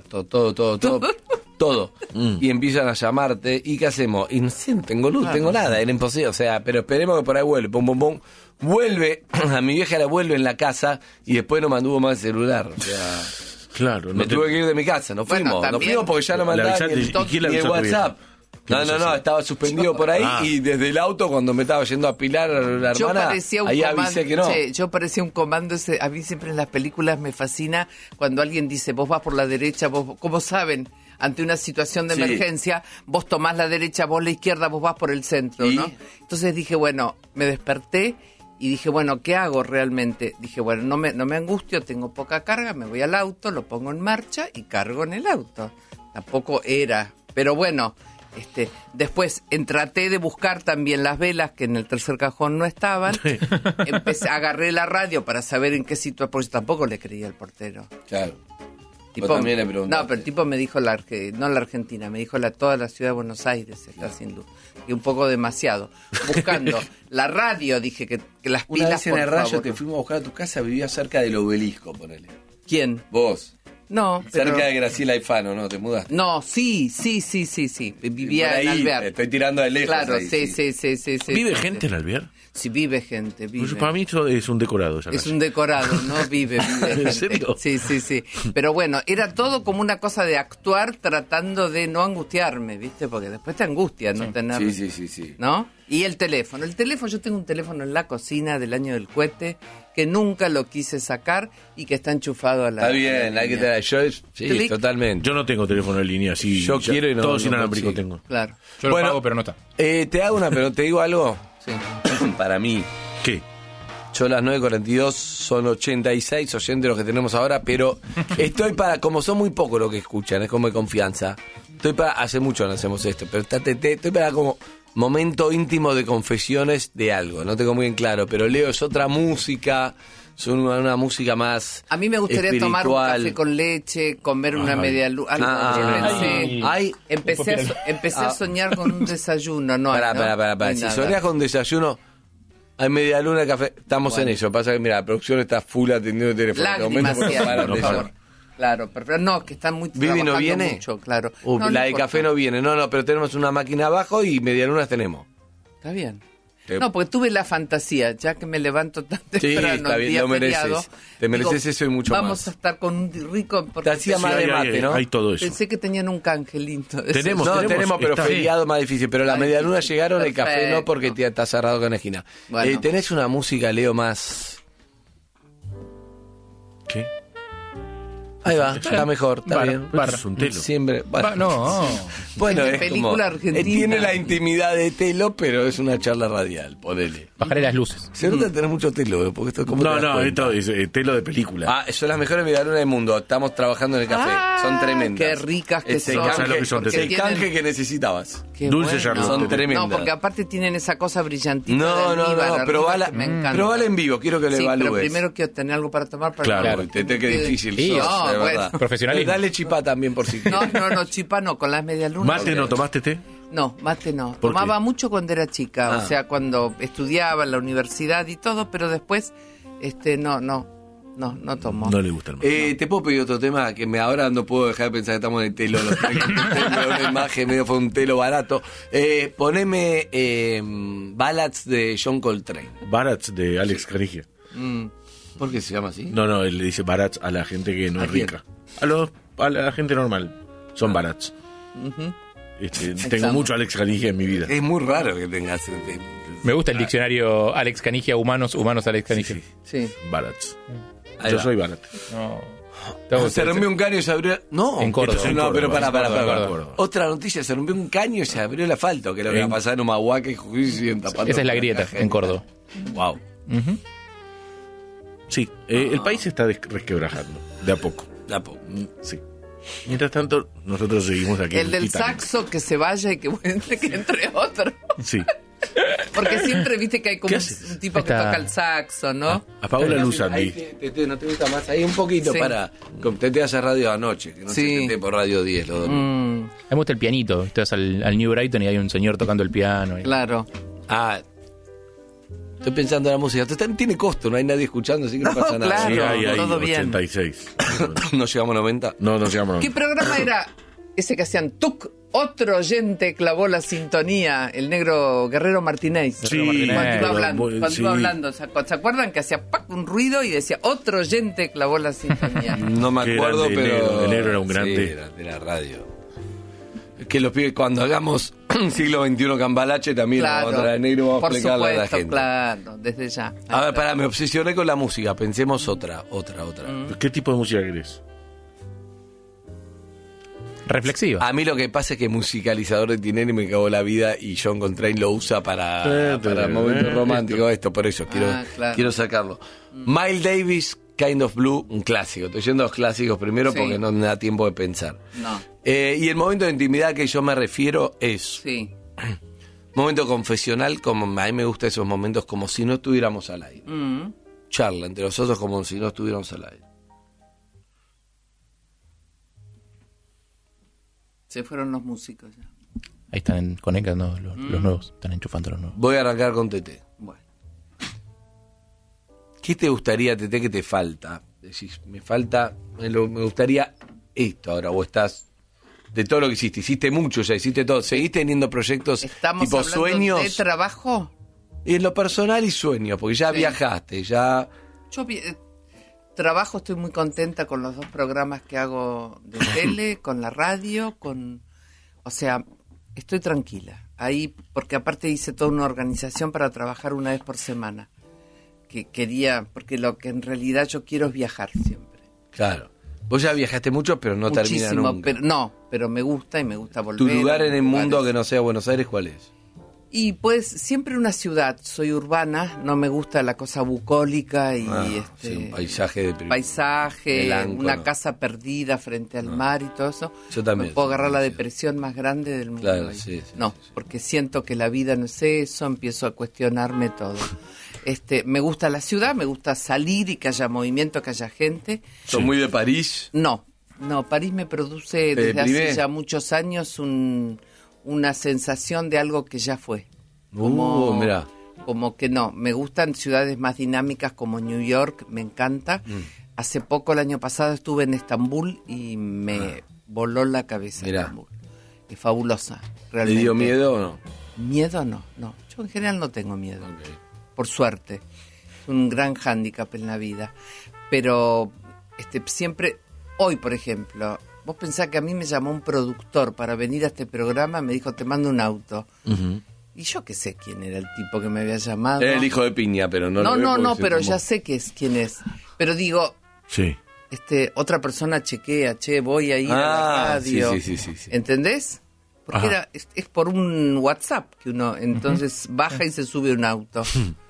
[SPEAKER 2] todo. Y empiezan a llamarte, ¿y qué hacemos? Y no sé, no tengo luz, no tengo nada, era imposible, o sea, pero esperemos que por ahí vuelve, pum, pum, pum. Vuelve, a mi vieja la vuelve en la casa y después no mantuvo más el celular, o sea,
[SPEAKER 3] Claro.
[SPEAKER 2] me tuve que ir de mi casa, nos
[SPEAKER 4] Bueno,
[SPEAKER 2] fuimos,
[SPEAKER 4] también-
[SPEAKER 2] porque ya no
[SPEAKER 3] Le
[SPEAKER 2] mandaba
[SPEAKER 3] avisaste,
[SPEAKER 2] ni
[SPEAKER 3] ¿y quién le
[SPEAKER 2] el
[SPEAKER 3] avisó a tu vieja?
[SPEAKER 2] WhatsApp.
[SPEAKER 3] ¿Qué
[SPEAKER 2] No,
[SPEAKER 3] pasó?
[SPEAKER 2] estaba suspendido por ahí y desde el auto cuando me estaba yendo a pilar a la
[SPEAKER 4] Yo
[SPEAKER 2] hermana,
[SPEAKER 4] parecía un
[SPEAKER 2] ahí
[SPEAKER 4] comando.
[SPEAKER 2] avisé que no.
[SPEAKER 4] Che, yo parecía un comando. A mí siempre en las películas me fascina cuando alguien dice, vos vas por la derecha, vos, como saben, ante una situación de
[SPEAKER 2] Sí.
[SPEAKER 4] emergencia, vos tomás la derecha, vos la izquierda, vos vas por el centro,
[SPEAKER 2] ¿Y?
[SPEAKER 4] ¿no? Entonces dije, bueno, me desperté y dije, bueno, ¿qué hago realmente? Dije, bueno, no me angustio, tengo poca carga, me voy al auto, lo pongo en marcha y cargo en el auto. Tampoco era, pero bueno. Después traté de buscar también las velas que en el tercer cajón no estaban. Agarré la radio para saber en qué situación, porque tampoco le creía al portero.
[SPEAKER 2] Claro.
[SPEAKER 4] Tipo,
[SPEAKER 2] Vos también le preguntaste.
[SPEAKER 4] no, pero el tipo me dijo no la Argentina, me dijo toda la ciudad de Buenos Aires está sin luz. Y un poco demasiado. Buscando la radio, dije que las
[SPEAKER 2] Una
[SPEAKER 4] pilas,
[SPEAKER 2] vez en
[SPEAKER 4] por
[SPEAKER 2] el rayo
[SPEAKER 4] favor.
[SPEAKER 2] te fuimos a buscar a tu casa, vivía cerca del obelisco, ponele.
[SPEAKER 4] ¿Quién?
[SPEAKER 2] Vos.
[SPEAKER 4] No,
[SPEAKER 2] Cerca
[SPEAKER 4] pero...
[SPEAKER 2] de Graciela y Fano, ¿no? ¿Te mudaste?
[SPEAKER 4] No, sí. Vivía
[SPEAKER 2] Por ahí,
[SPEAKER 4] en Alvear.
[SPEAKER 2] te estoy tirando de lejos.
[SPEAKER 4] Claro,
[SPEAKER 2] ahí,
[SPEAKER 4] sí.
[SPEAKER 3] ¿Vive
[SPEAKER 4] sí,
[SPEAKER 3] gente en Alvear?
[SPEAKER 4] Sí, vive gente, vive.
[SPEAKER 3] Pues para mí eso es un decorado. esa
[SPEAKER 4] Es
[SPEAKER 3] casa.
[SPEAKER 4] un decorado, ¿no? Vive.
[SPEAKER 3] ¿En serio?
[SPEAKER 4] Sí. Pero bueno, era todo como una cosa de actuar tratando de no angustiarme, ¿viste? Porque después te angustia no tener...
[SPEAKER 2] Sí.
[SPEAKER 4] ¿No? Y el teléfono, yo tengo un teléfono en la cocina del año del cohete que nunca lo quise sacar y que está enchufado a la...
[SPEAKER 2] Está bien, hay que tener. Yo, sí,
[SPEAKER 4] Clic.
[SPEAKER 2] totalmente.
[SPEAKER 3] Yo no tengo teléfono en línea, así.
[SPEAKER 2] Yo quiero y no-
[SPEAKER 3] Todo
[SPEAKER 2] no
[SPEAKER 3] sin inalámbrico
[SPEAKER 2] consigo.
[SPEAKER 3] tengo.
[SPEAKER 4] Claro.
[SPEAKER 5] Yo
[SPEAKER 2] Bueno.
[SPEAKER 5] lo pago, pero no está.
[SPEAKER 2] Te hago una, pero te digo algo.
[SPEAKER 4] Sí.
[SPEAKER 2] Para mí,
[SPEAKER 3] ¿Qué?
[SPEAKER 2] yo las 9:42 son 86 oyentes los que tenemos ahora, pero estoy para, como son muy pocos los que escuchan, es como de confianza. Estoy para, hace mucho no hacemos esto, pero estoy para como momento íntimo de confesiones de algo. No tengo muy bien claro, pero Leo es otra música, es una música más
[SPEAKER 4] A mí me gustaría tomar un
[SPEAKER 2] espiritual.
[SPEAKER 4] café con leche, comer una
[SPEAKER 3] Ay.
[SPEAKER 4] media luz. Algo
[SPEAKER 2] Ay. Ay.
[SPEAKER 4] Empecé a soñar con un desayuno, ¿no?
[SPEAKER 2] Pará.
[SPEAKER 4] No hay
[SPEAKER 2] Si
[SPEAKER 4] nada.
[SPEAKER 2] soñás con desayuno, hay media luna de café. Estamos en ello. Pasa que, mira, la producción está full atendiendo el teléfono.
[SPEAKER 4] Lágrimas,
[SPEAKER 2] porque
[SPEAKER 4] sí,
[SPEAKER 2] paran de
[SPEAKER 4] por favor.
[SPEAKER 2] llamar.
[SPEAKER 4] Claro, pero no, que están muy
[SPEAKER 2] ¿Vivi no
[SPEAKER 4] trabajando
[SPEAKER 2] viene?
[SPEAKER 4] mucho, claro.
[SPEAKER 2] La
[SPEAKER 4] No
[SPEAKER 2] de
[SPEAKER 4] importa.
[SPEAKER 2] café no viene. No, pero tenemos una máquina abajo y medialunas tenemos.
[SPEAKER 4] Está bien.
[SPEAKER 2] Te-
[SPEAKER 4] No, porque tuve la fantasía, ya que me levanto tan
[SPEAKER 2] Sí,
[SPEAKER 4] temprano
[SPEAKER 2] está
[SPEAKER 4] el
[SPEAKER 2] bien,
[SPEAKER 4] día
[SPEAKER 2] lo mereces.
[SPEAKER 4] feriado,
[SPEAKER 2] Te mereces eso y mucho
[SPEAKER 4] vamos
[SPEAKER 2] más.
[SPEAKER 4] a estar con un rico... porque
[SPEAKER 2] Te hacía más de mate, ¿no?
[SPEAKER 3] Hay todo eso.
[SPEAKER 4] Pensé que tenían un canje lindo.
[SPEAKER 3] Tenemos,
[SPEAKER 2] No, tenemos, pero
[SPEAKER 3] está-
[SPEAKER 2] feriado más difícil. Pero la
[SPEAKER 4] Más
[SPEAKER 2] medialuna
[SPEAKER 4] difícil.
[SPEAKER 2] llegaron, el café no,
[SPEAKER 4] Perfecto.
[SPEAKER 2] porque está cerrado con la esquina.
[SPEAKER 4] Bueno.
[SPEAKER 2] ¿Tenés una música, Leo, más...
[SPEAKER 3] ¿Qué?
[SPEAKER 2] Ahí va, está mejor, está bien.
[SPEAKER 3] Es un telo.
[SPEAKER 2] Siempre.
[SPEAKER 5] No.
[SPEAKER 2] Bueno,
[SPEAKER 4] Es de
[SPEAKER 2] es
[SPEAKER 4] película
[SPEAKER 2] como,
[SPEAKER 4] argentina.
[SPEAKER 2] tiene la intimidad de telo, pero es una charla radial, ponele.
[SPEAKER 5] Bajaré las luces.
[SPEAKER 2] Se nota tener mucho telo, porque esto es como.
[SPEAKER 3] No, esto es telo de película.
[SPEAKER 2] Son las mejores medialunas del mundo. Estamos trabajando en el café. Son tremendas.
[SPEAKER 4] Qué ricas que
[SPEAKER 2] Ese
[SPEAKER 4] son.
[SPEAKER 3] ¿Sabes lo que son?
[SPEAKER 2] el canje que necesitabas.
[SPEAKER 4] Qué
[SPEAKER 3] Dulce
[SPEAKER 4] bueno.
[SPEAKER 3] Charlotte.
[SPEAKER 2] Son tremendas.
[SPEAKER 4] No, porque aparte tienen esa cosa brillantita.
[SPEAKER 2] No,
[SPEAKER 4] de almíbar
[SPEAKER 2] probala,
[SPEAKER 4] arriba que me encanta.
[SPEAKER 2] probala en vivo, quiero que lo
[SPEAKER 4] Sí,
[SPEAKER 2] evalúes.
[SPEAKER 4] pero primero quiero tener algo para tomar. Para
[SPEAKER 3] Claro,
[SPEAKER 2] Tete, qué difícil
[SPEAKER 5] Sí,
[SPEAKER 2] sos,
[SPEAKER 4] no,
[SPEAKER 2] de
[SPEAKER 4] bueno.
[SPEAKER 2] verdad.
[SPEAKER 5] Profesionalismo.
[SPEAKER 2] Dale chipá también por si quieres.
[SPEAKER 4] No, chipa no, con las medialunas.
[SPEAKER 3] ¿Mate no tomaste té?
[SPEAKER 4] No, mate no.
[SPEAKER 3] ¿Por
[SPEAKER 4] Tomaba
[SPEAKER 3] qué?
[SPEAKER 4] mucho cuando era chica,
[SPEAKER 2] Ah.
[SPEAKER 4] o sea, cuando estudiaba en la universidad y todo, pero después, no tomo.
[SPEAKER 3] No le gusta el mate.
[SPEAKER 2] Te puedo pedir otro tema que ahora no puedo dejar de pensar que estamos en el telo. Tengo una imagen medio fue un telo barato. Poneme Ballads de John Coltrane.
[SPEAKER 3] Barats de Alex Canigia.
[SPEAKER 2] ¿Por qué se llama así?
[SPEAKER 3] No, él le dice barats a la gente que no
[SPEAKER 2] ¿A
[SPEAKER 3] es
[SPEAKER 2] quién?
[SPEAKER 3] rica. A la gente normal. Son barats. Tengo mucho Alex Canigia en mi vida.
[SPEAKER 2] Es muy raro que tengas.
[SPEAKER 5] Me gusta el diccionario Alex Canigia, humanos Alex Canigia.
[SPEAKER 4] Sí.
[SPEAKER 3] Barats.
[SPEAKER 2] Ahí
[SPEAKER 3] Yo
[SPEAKER 2] va.
[SPEAKER 3] soy barat.
[SPEAKER 5] No.
[SPEAKER 2] Se rompió un caño y se abrió. No,
[SPEAKER 5] En Córdoba.
[SPEAKER 2] No,
[SPEAKER 3] En Córdoba,
[SPEAKER 2] pero para.
[SPEAKER 3] en Córdoba.
[SPEAKER 2] Otra noticia: se rompió un caño y se abrió el asfalto. Que lo que va a pasar en Humahuaca y Jujuy en tapando.
[SPEAKER 5] Esa es la grieta en Córdoba.
[SPEAKER 2] Wow.
[SPEAKER 3] Sí, el país se está resquebrajando. De a poco. Sí. Mientras tanto, nosotros seguimos aquí.
[SPEAKER 4] El del
[SPEAKER 3] Titanic.
[SPEAKER 4] saxo que se vaya y que entre otro.
[SPEAKER 3] Sí.
[SPEAKER 4] Porque siempre viste que hay como
[SPEAKER 3] ¿Qué haces?
[SPEAKER 4] un tipo que
[SPEAKER 5] Está-
[SPEAKER 4] toca el saxo, ¿no?
[SPEAKER 3] Apago la luz,
[SPEAKER 2] Ahí
[SPEAKER 3] Andy.
[SPEAKER 2] ¿no te gusta más? Ahí un poquito
[SPEAKER 4] Sí.
[SPEAKER 2] para. Tete hace radio anoche, que no
[SPEAKER 4] Sí.
[SPEAKER 2] se Tete por Radio 10. Los domingos.
[SPEAKER 5] A mí me gusta el pianito. Te vas al New Brighton y hay un señor tocando el piano.
[SPEAKER 4] Claro.
[SPEAKER 2] Estoy pensando en la música. Tiene costo, no hay nadie escuchando, así que no
[SPEAKER 4] No,
[SPEAKER 2] pasa nada.
[SPEAKER 4] claro.
[SPEAKER 3] Sí, hay
[SPEAKER 4] todo bien.
[SPEAKER 3] 86.
[SPEAKER 2] No llegamos a 90.
[SPEAKER 3] No llegamos.
[SPEAKER 4] ¿Qué programa era ese que hacían tuc? Otro oyente clavó la sintonía, el negro Guerrero Martínez.
[SPEAKER 3] Sí,
[SPEAKER 4] Cuando iba
[SPEAKER 3] pero
[SPEAKER 4] hablando,
[SPEAKER 3] muy- sí.
[SPEAKER 4] ¿se acuerdan que hacía un ruido y decía otro oyente clavó la sintonía?
[SPEAKER 2] No me
[SPEAKER 3] Qué
[SPEAKER 2] acuerdo,
[SPEAKER 3] grande el
[SPEAKER 2] pero.
[SPEAKER 3] negro, el negro era un
[SPEAKER 2] Sí,
[SPEAKER 3] grande.
[SPEAKER 2] era de la radio. Que los pibes, cuando hagamos siglo XXI Cambalache, también
[SPEAKER 4] Claro,
[SPEAKER 2] vamos a traer negro, vamos a
[SPEAKER 4] por
[SPEAKER 2] explicarle a la
[SPEAKER 4] supuesto,
[SPEAKER 2] gente.
[SPEAKER 4] claro, desde ya.
[SPEAKER 2] A ver, pará, me obsesioné con la música. Pensemos otra.
[SPEAKER 3] ¿Qué tipo de música querés?
[SPEAKER 5] Reflexiva.
[SPEAKER 2] A mí lo que pasa es que musicalizador de Tinelli me cagó la vida y John Coltrane lo usa para momentos románticos. Esto, por eso
[SPEAKER 4] claro.
[SPEAKER 2] quiero sacarlo. Miles Davis, Kind of Blue, un clásico. Estoy yendo a los clásicos primero
[SPEAKER 4] Sí.
[SPEAKER 2] porque no me da tiempo de pensar.
[SPEAKER 4] No,
[SPEAKER 2] Y el momento de intimidad que yo me refiero es
[SPEAKER 4] sí.
[SPEAKER 2] momento confesional, como a mí me gustan esos momentos como si no estuviéramos al aire. Charla entre nosotros como si no estuviéramos al aire.
[SPEAKER 4] Se fueron los músicos ya.
[SPEAKER 5] Ahí están conectando los nuevos. Están enchufando los nuevos.
[SPEAKER 2] Voy a arrancar con Tete.
[SPEAKER 4] Bueno.
[SPEAKER 2] ¿Qué te gustaría, Tete, que te falta? Decís, me gustaría esto ahora, o estás de todo lo que hiciste mucho ya, hiciste todo, seguís teniendo proyectos
[SPEAKER 4] ¿Estamos
[SPEAKER 2] tipo
[SPEAKER 4] hablando
[SPEAKER 2] sueños
[SPEAKER 4] de trabajo?
[SPEAKER 2] y en lo personal y sueños, porque ya
[SPEAKER 4] Sí.
[SPEAKER 2] viajaste, ya
[SPEAKER 4] Yo trabajo, estoy muy contenta con los 2 programas que hago de tele, con la radio, o sea, estoy tranquila. Ahí, porque aparte hice toda una organización para trabajar una vez por semana. Que quería, porque lo que en realidad yo quiero es viajar siempre.
[SPEAKER 2] claro. Vos ya viajaste mucho, pero no termina nunca.
[SPEAKER 4] Pero me gusta y me gusta volver.
[SPEAKER 2] ¿Tu lugar
[SPEAKER 4] a
[SPEAKER 2] en el
[SPEAKER 4] lugares.
[SPEAKER 2] mundo que no sea Buenos Aires cuál es?
[SPEAKER 4] Y pues siempre una ciudad, soy urbana, no me gusta la cosa bucólica y
[SPEAKER 2] Sí, un paisaje de
[SPEAKER 4] paisaje,
[SPEAKER 2] melancólico.
[SPEAKER 4] una casa perdida frente al mar y todo eso.
[SPEAKER 2] Yo también
[SPEAKER 4] Me puedo
[SPEAKER 2] soy
[SPEAKER 4] agarrar la
[SPEAKER 2] parecido.
[SPEAKER 4] depresión más grande del mundo.
[SPEAKER 2] Claro,
[SPEAKER 4] ahí.
[SPEAKER 2] sí,
[SPEAKER 4] no, porque siento que la vida no es eso, empiezo a cuestionarme todo. Me gusta la ciudad, me gusta salir y que haya movimiento, que haya gente.
[SPEAKER 2] ¿Sos muy de París?
[SPEAKER 4] No, París me produce
[SPEAKER 2] ¿Te
[SPEAKER 4] desde
[SPEAKER 2] deprime?
[SPEAKER 4] hace ya muchos años una sensación de algo que ya fue.
[SPEAKER 2] Mirá.
[SPEAKER 4] Como que no, me gustan ciudades más dinámicas como New York, me encanta. Hace poco, el año pasado, estuve en Estambul y me voló la cabeza.
[SPEAKER 2] Mirá.
[SPEAKER 4] Estambul. Es fabulosa,
[SPEAKER 2] ¿Le
[SPEAKER 4] realmente.
[SPEAKER 2] dio miedo o no?
[SPEAKER 4] Miedo no. Yo en general no tengo miedo. Por suerte. Es un gran hándicap en la vida. Pero siempre, hoy por ejemplo, vos pensás que a mí me llamó un productor para venir a este programa, me dijo, te mando un auto. Y yo qué sé quién era el tipo que me había llamado.
[SPEAKER 2] Era el hijo de Piña, pero no lo veo
[SPEAKER 4] No,
[SPEAKER 2] porque se
[SPEAKER 4] pero
[SPEAKER 2] tomó.
[SPEAKER 4] ya sé quién es. Pero digo,
[SPEAKER 3] Sí.
[SPEAKER 4] otra persona chequea, voy a ir a la radio.
[SPEAKER 2] Sí.
[SPEAKER 4] ¿Entendés? Porque es por un WhatsApp que uno entonces baja y se sube a un auto.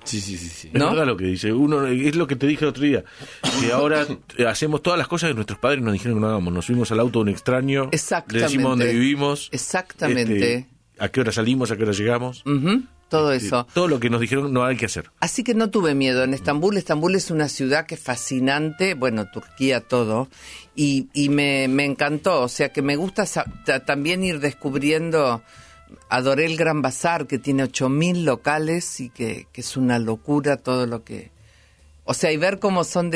[SPEAKER 2] Sí.
[SPEAKER 3] ¿No? Es verdad lo que dice. Uno, es lo que te dije el otro día. Que ahora hacemos todas las cosas que nuestros padres nos dijeron que no hagamos. Nos subimos al auto de un extraño.
[SPEAKER 4] Exactamente.
[SPEAKER 3] Le decimos dónde vivimos.
[SPEAKER 4] Exactamente.
[SPEAKER 3] A qué hora salimos, a qué hora llegamos.
[SPEAKER 4] Todo eso.
[SPEAKER 3] Todo lo que nos dijeron no hay que hacer.
[SPEAKER 4] Así que no tuve miedo en Estambul. Estambul es una ciudad que es fascinante. Bueno, Turquía, todo. Y me encantó. O sea que me gusta también ir descubriendo. Adoré el Gran Bazar, que tiene 8.000 locales y que es una locura todo lo que... O sea, y ver cómo son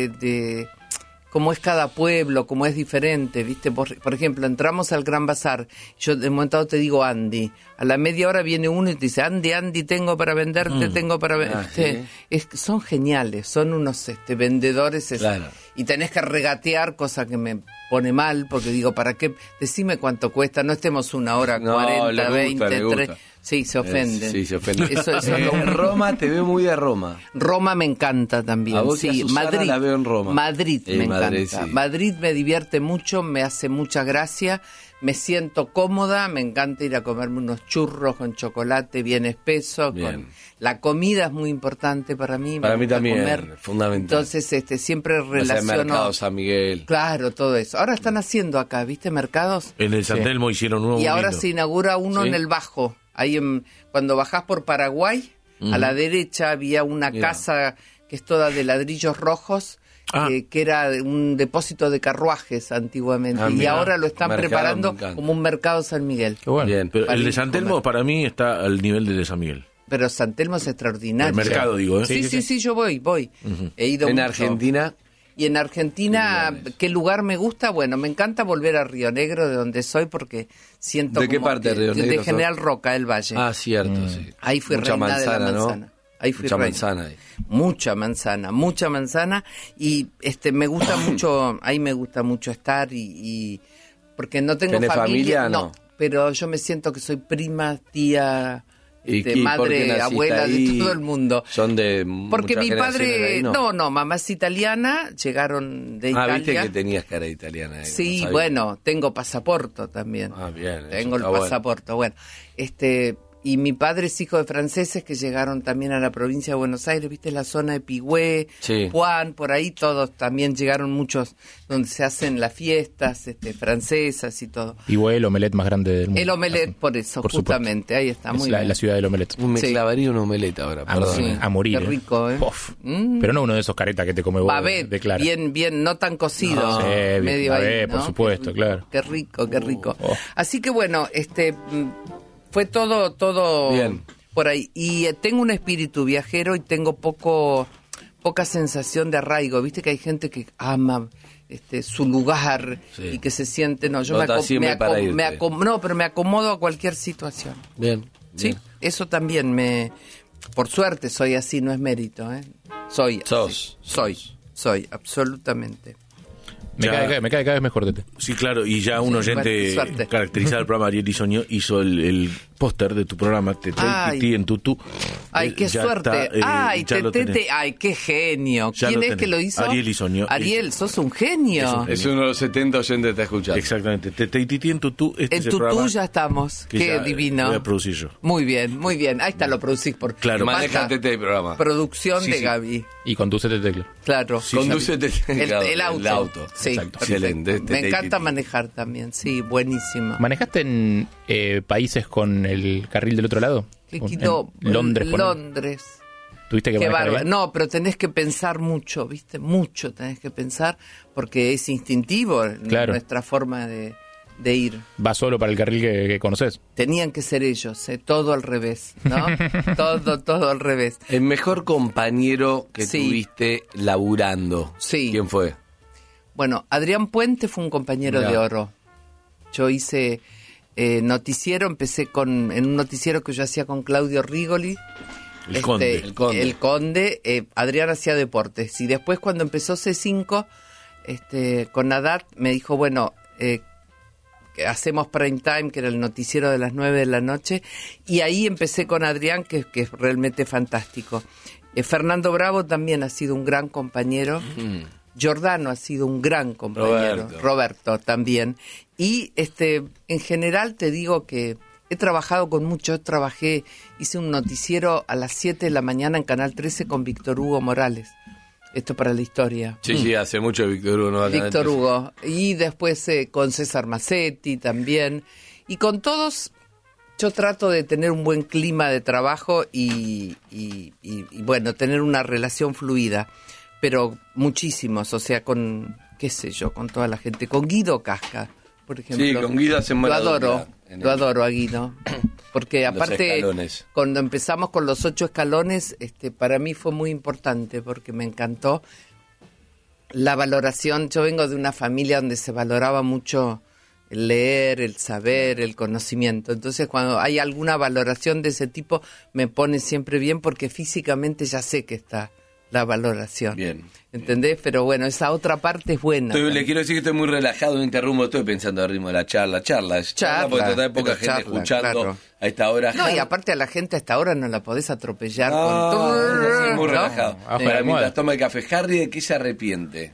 [SPEAKER 4] de cómo es cada pueblo, cómo es diferente, ¿viste? Por ejemplo, entramos al Gran Bazar, yo de momento dado te digo Andy, a la media hora viene uno y te dice, Andy, tengo para venderte, tengo para venderte. Son geniales, son unos vendedores
[SPEAKER 2] claro.
[SPEAKER 4] Y tenés que regatear, cosa que me pone mal, porque digo, ¿para qué? Decime cuánto cuesta, no estemos 1 hora, 40, 20, 30... Sí, se ofenden.
[SPEAKER 2] Sí, se ofenden.
[SPEAKER 4] Eso
[SPEAKER 2] en Roma te veo muy de Roma.
[SPEAKER 4] Roma me encanta también.
[SPEAKER 2] A vos
[SPEAKER 4] sí,
[SPEAKER 2] Madrid la veo en Roma.
[SPEAKER 4] Madrid me encanta.
[SPEAKER 2] Sí.
[SPEAKER 4] Madrid me divierte mucho, me hace mucha gracia, me siento cómoda, me encanta ir a comerme unos churros con chocolate bien espeso. La comida es muy importante para mí.
[SPEAKER 2] Para mí también, fundamental.
[SPEAKER 4] Entonces, siempre relaciono...
[SPEAKER 2] Mercado San Miguel.
[SPEAKER 4] Claro, todo eso. Ahora están haciendo acá, ¿viste? Mercados.
[SPEAKER 3] En el San Telmo hicieron uno.
[SPEAKER 4] Y ahora se inaugura uno en el Bajo. Ahí cuando bajás por Paraguay, a la derecha había una casa que es toda de ladrillos rojos, que era un depósito de carruajes antiguamente. Y ahora lo están preparando como un mercado San Miguel.
[SPEAKER 3] Qué bueno. Bien, pero el de San Telmo para mí está al nivel del de San Miguel.
[SPEAKER 4] Pero San Telmo es extraordinario.
[SPEAKER 3] El mercado, digo, ¿eh?
[SPEAKER 4] Sí, yo voy. He ido
[SPEAKER 2] en
[SPEAKER 4] mucho.
[SPEAKER 2] Argentina.
[SPEAKER 4] Y en Argentina, ¿qué lugar me gusta? Bueno, me encanta volver a Río Negro, de donde soy, porque siento...
[SPEAKER 2] ¿De qué parte de Río Negro?
[SPEAKER 4] De General Roca, del Valle.
[SPEAKER 2] Ah, cierto, sí.
[SPEAKER 4] Ahí fui
[SPEAKER 2] mucha
[SPEAKER 4] reina
[SPEAKER 2] manzana,
[SPEAKER 4] de la manzana.
[SPEAKER 2] ¿no?
[SPEAKER 4] Ahí fui
[SPEAKER 2] mucha
[SPEAKER 4] reina.
[SPEAKER 2] manzana ahí.
[SPEAKER 4] Mucha manzana. Y me gusta mucho, ahí me gusta mucho estar y porque no tengo
[SPEAKER 2] familia,
[SPEAKER 4] no, pero yo me siento que soy prima, tía...
[SPEAKER 2] ¿Y
[SPEAKER 4] madre, abuela,
[SPEAKER 2] ahí?
[SPEAKER 4] de todo el mundo.
[SPEAKER 2] Son de
[SPEAKER 4] porque mi padre,
[SPEAKER 2] ahí, ¿no?
[SPEAKER 4] mamá es italiana, llegaron de Italia.
[SPEAKER 2] Viste que tenías cara italiana.
[SPEAKER 4] Sí, bueno, tengo pasaporte también.
[SPEAKER 2] Bien.
[SPEAKER 4] Tengo el pasaporte, bueno. Y mi padre es hijo de franceses que llegaron también a la provincia de Buenos Aires, viste la zona de Pigüé, Juan, por ahí todos también llegaron muchos donde se hacen las fiestas francesas y todo.
[SPEAKER 5] Pigüé, el omelette más grande del mundo.
[SPEAKER 4] El omelette, por eso, justamente, ahí está, muy bien.
[SPEAKER 5] La ciudad del omelette.
[SPEAKER 2] Me clavaría un omelette ahora, perdón.
[SPEAKER 5] A morir.
[SPEAKER 4] Qué rico, ¿eh?
[SPEAKER 5] Pero no uno de esos caretas que te come vos de clara.
[SPEAKER 4] Bien, no tan cocido.
[SPEAKER 5] Medio ahí, ¿no? Por supuesto, claro.
[SPEAKER 4] Qué rico. Así que bueno, fue todo
[SPEAKER 2] bien
[SPEAKER 4] por ahí. Y tengo un espíritu viajero y tengo poca sensación de arraigo. Viste que hay gente que ama su lugar y que se siente... No, yo pero me acomodo a cualquier situación.
[SPEAKER 2] Bien.
[SPEAKER 4] Sí, eso también por suerte soy así, no es mérito, ¿eh? Soy, absolutamente.
[SPEAKER 5] Me cae cada vez mejor, Tete.
[SPEAKER 3] Sí, claro, y ya un oyente caracterizado del programa, Ariel Isoño, hizo el póster de tu programa, Tete en Tutú.
[SPEAKER 4] Ay, qué suerte. Tete, ay, qué genio. ¿Quién es que lo hizo?
[SPEAKER 3] Ariel Isoño.
[SPEAKER 4] Ariel, sos un genio.
[SPEAKER 2] Es uno de los 70 oyentes que está escuchando.
[SPEAKER 3] Exactamente. Tete en Tutú.
[SPEAKER 4] En Tutú ya estamos. Qué divino.
[SPEAKER 3] Voy a producir yo.
[SPEAKER 4] Muy bien. Ahí está, lo producís.
[SPEAKER 3] Claro.
[SPEAKER 2] Maneja Tete el programa.
[SPEAKER 4] Producción de Gaby.
[SPEAKER 5] Y conduce Tete.
[SPEAKER 4] Claro.
[SPEAKER 2] Conduce Tete.
[SPEAKER 4] El auto. Sí,
[SPEAKER 2] excelente.
[SPEAKER 4] Me encanta manejar también. Sí, buenísimo.
[SPEAKER 5] ¿Manejaste en países con el carril del otro lado?
[SPEAKER 4] Londres.
[SPEAKER 5] ¿Tuviste que manejar?
[SPEAKER 4] No, pero tenés que pensar mucho, ¿viste? Mucho tenés que pensar porque es instintivo nuestra forma de ir.
[SPEAKER 5] ¿Vas solo para el carril que conoces?
[SPEAKER 4] Tenían que ser ellos, todo al revés, ¿no? todo al revés.
[SPEAKER 2] El mejor compañero que tuviste laburando, ¿quién fue?
[SPEAKER 4] Bueno, Adrián Puente fue un compañero de oro. Yo hice noticiero, empecé en un noticiero que yo hacía con Claudio Rigoli. El Conde. Adrián hacía deportes. Y después cuando empezó C5, con Nadat, me dijo, bueno, que hacemos prime time, que era el noticiero de las 9 de la noche. Y ahí empecé con Adrián, que es realmente fantástico. Fernando Bravo también ha sido un gran compañero. Giordano ha sido un gran compañero, Roberto también. Y en general te digo que he trabajado con muchos, hice un noticiero a las 7 de la mañana en Canal 13 con Víctor Hugo Morales. Esto para la historia.
[SPEAKER 2] Sí, hace mucho Víctor Hugo. ¿No?
[SPEAKER 4] Víctor Hugo. Y después con César Massetti también. Y con todos yo trato de tener un buen clima de trabajo y bueno, tener una relación fluida. Pero muchísimos, o sea, con, qué sé yo, con toda la gente. Con Guido Casca, por ejemplo.
[SPEAKER 2] Sí, con Guido hacen
[SPEAKER 4] Lo adoro a Guido. Porque aparte, cuando empezamos con los 8 escalones, para mí fue muy importante porque me encantó la valoración. Yo vengo de una familia donde se valoraba mucho el leer, el saber, el conocimiento. Entonces, cuando hay alguna valoración de ese tipo, me pone siempre bien porque físicamente ya sé que está la valoración.
[SPEAKER 2] Bien.
[SPEAKER 4] ¿Entendés? Pero bueno, esa otra parte es buena.
[SPEAKER 2] Le quiero decir que estoy muy relajado, no interrumpo, estoy pensando al ritmo de la charla. Porque hay poca gente escuchando a esta hora.
[SPEAKER 4] No, y aparte a la gente a esta hora no la podés atropellar
[SPEAKER 2] estoy muy relajado. Para mientras toma el café, Harry, ¿de qué se arrepiente?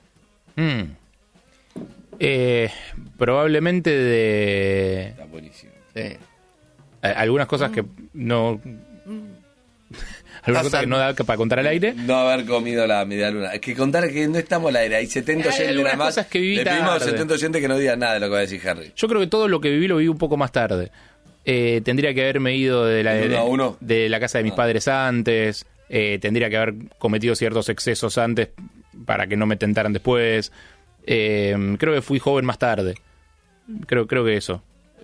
[SPEAKER 5] Probablemente de...
[SPEAKER 2] Está buenísimo.
[SPEAKER 4] Sí.
[SPEAKER 5] Algunas cosas que no... Algunas cosas que no da para contar al aire.
[SPEAKER 2] No haber comido la media luna. Es que contar que no estamos al aire. Hay 70 oyentes nada más.
[SPEAKER 5] Cosas que viví
[SPEAKER 2] Le pedimos a 70 oyentes que no digan nada de lo que va a decir Harry.
[SPEAKER 5] Yo creo que todo lo que viví lo viví un poco más tarde. Tendría que haberme ido de la casa de mis padres antes. Tendría que haber cometido ciertos excesos antes para que no me tentaran después. Creo que fui joven más tarde. Creo que eso.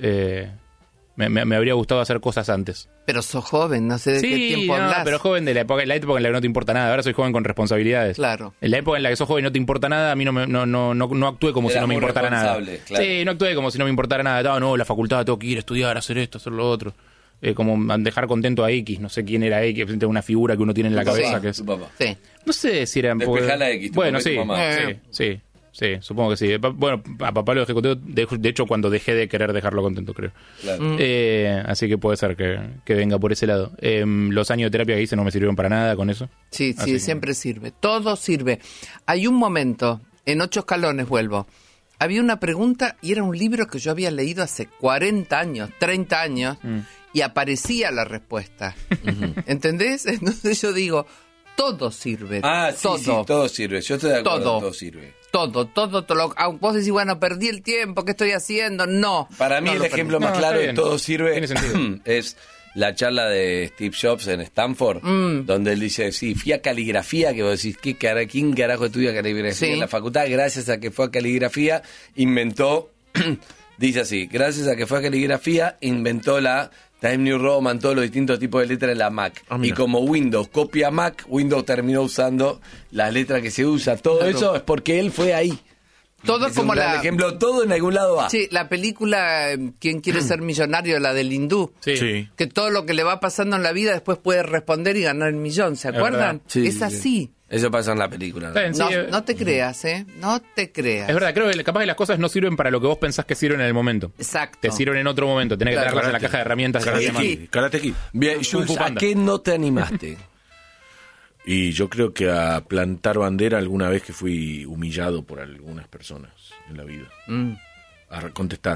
[SPEAKER 5] Me habría gustado hacer cosas antes.
[SPEAKER 4] Pero sos joven, no sé de qué tiempo hablas.
[SPEAKER 5] Pero joven de la época en la que no te importa nada. Ahora soy joven con responsabilidades.
[SPEAKER 4] Claro.
[SPEAKER 5] En la época en la que sos joven y no te importa nada, a mí no actué como si no me importara nada. Claro. Sí, no actué como si no me importara nada. No, la facultad, tengo que ir a estudiar, hacer esto, hacer lo otro. Como dejar contento a X, no sé quién era X, una figura que uno tiene en la cabeza. Que es...
[SPEAKER 2] Tu papá.
[SPEAKER 4] Sí.
[SPEAKER 5] No sé si era...
[SPEAKER 2] Despejar la X.
[SPEAKER 5] Bueno, sí, sí, supongo que sí. Bueno, a papá lo dejé contento, de hecho cuando dejé de querer dejarlo contento, creo.
[SPEAKER 2] Claro.
[SPEAKER 5] Así que puede ser que venga por ese lado. Los años de terapia que hice no me sirvieron para nada con eso.
[SPEAKER 4] Sí, siempre sirve. Todo sirve. Hay un momento, en 8 escalones vuelvo, había una pregunta y era un libro que yo había leído hace 40 años, 30 años, y aparecía la respuesta. ¿Entendés? Entonces yo digo, todo sirve.
[SPEAKER 2] Todo sirve. Yo estoy de acuerdo, todo sirve.
[SPEAKER 4] Todo. Vos decís, bueno, perdí el tiempo, ¿qué estoy haciendo? No.
[SPEAKER 2] Para mí el ejemplo más claro de todo sirve es la charla de Steve Jobs en Stanford, donde él dice, fui a caligrafía, que vos decís, ¿quién carajo estudia caligrafía en la facultad? Gracias a que fue a caligrafía, inventó, dice así, gracias a que fue a caligrafía, inventó la Time New Roman, todos los distintos tipos de letras de la Mac. Y como Windows copia Mac, Windows terminó usando las letras que se usa. Todo eso es porque él fue ahí.
[SPEAKER 4] Todo es como
[SPEAKER 2] un gran ejemplo, todo en algún lado va.
[SPEAKER 4] Sí, la película ¿Quién quiere ser millonario? La del hindú.
[SPEAKER 5] Sí.
[SPEAKER 4] Que todo lo que le va pasando en la vida después puede responder y ganar el millón, ¿se acuerdan? Es así.
[SPEAKER 2] Eso pasa en la película.
[SPEAKER 4] No te creas, No te creas.
[SPEAKER 5] Es verdad, creo que capaz que las cosas no sirven para lo que vos pensás que sirven en el momento.
[SPEAKER 4] Exacto.
[SPEAKER 5] Te sirven en otro momento. Tenés que tenerlas en la caja de herramientas.
[SPEAKER 3] Karate Kid.
[SPEAKER 2] Bien, Jules, ¿a qué no te animaste?
[SPEAKER 3] Y yo creo que a plantar bandera alguna vez que fui humillado por algunas personas en la vida. A contestar.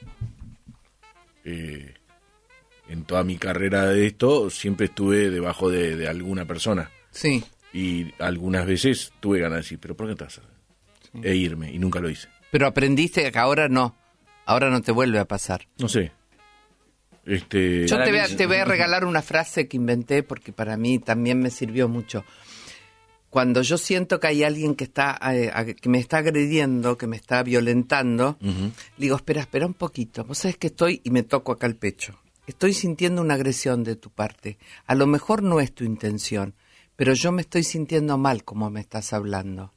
[SPEAKER 3] En toda mi carrera de esto siempre estuve debajo de alguna persona.
[SPEAKER 4] Sí.
[SPEAKER 3] Y algunas veces tuve ganas de decir, ¿pero por qué estás? E irme, y nunca lo hice.
[SPEAKER 4] Pero aprendiste que ahora no te vuelve a pasar.
[SPEAKER 3] No sé.
[SPEAKER 4] Yo te voy a regalar una frase que inventé porque para mí también me sirvió mucho. Cuando yo siento que hay alguien que me está agrediendo, que me está violentando, le digo, espera un poquito. Vos sabés que estoy, y me toco acá el pecho. Estoy sintiendo una agresión de tu parte. A lo mejor no es tu intención, pero yo me estoy sintiendo mal como me estás hablando.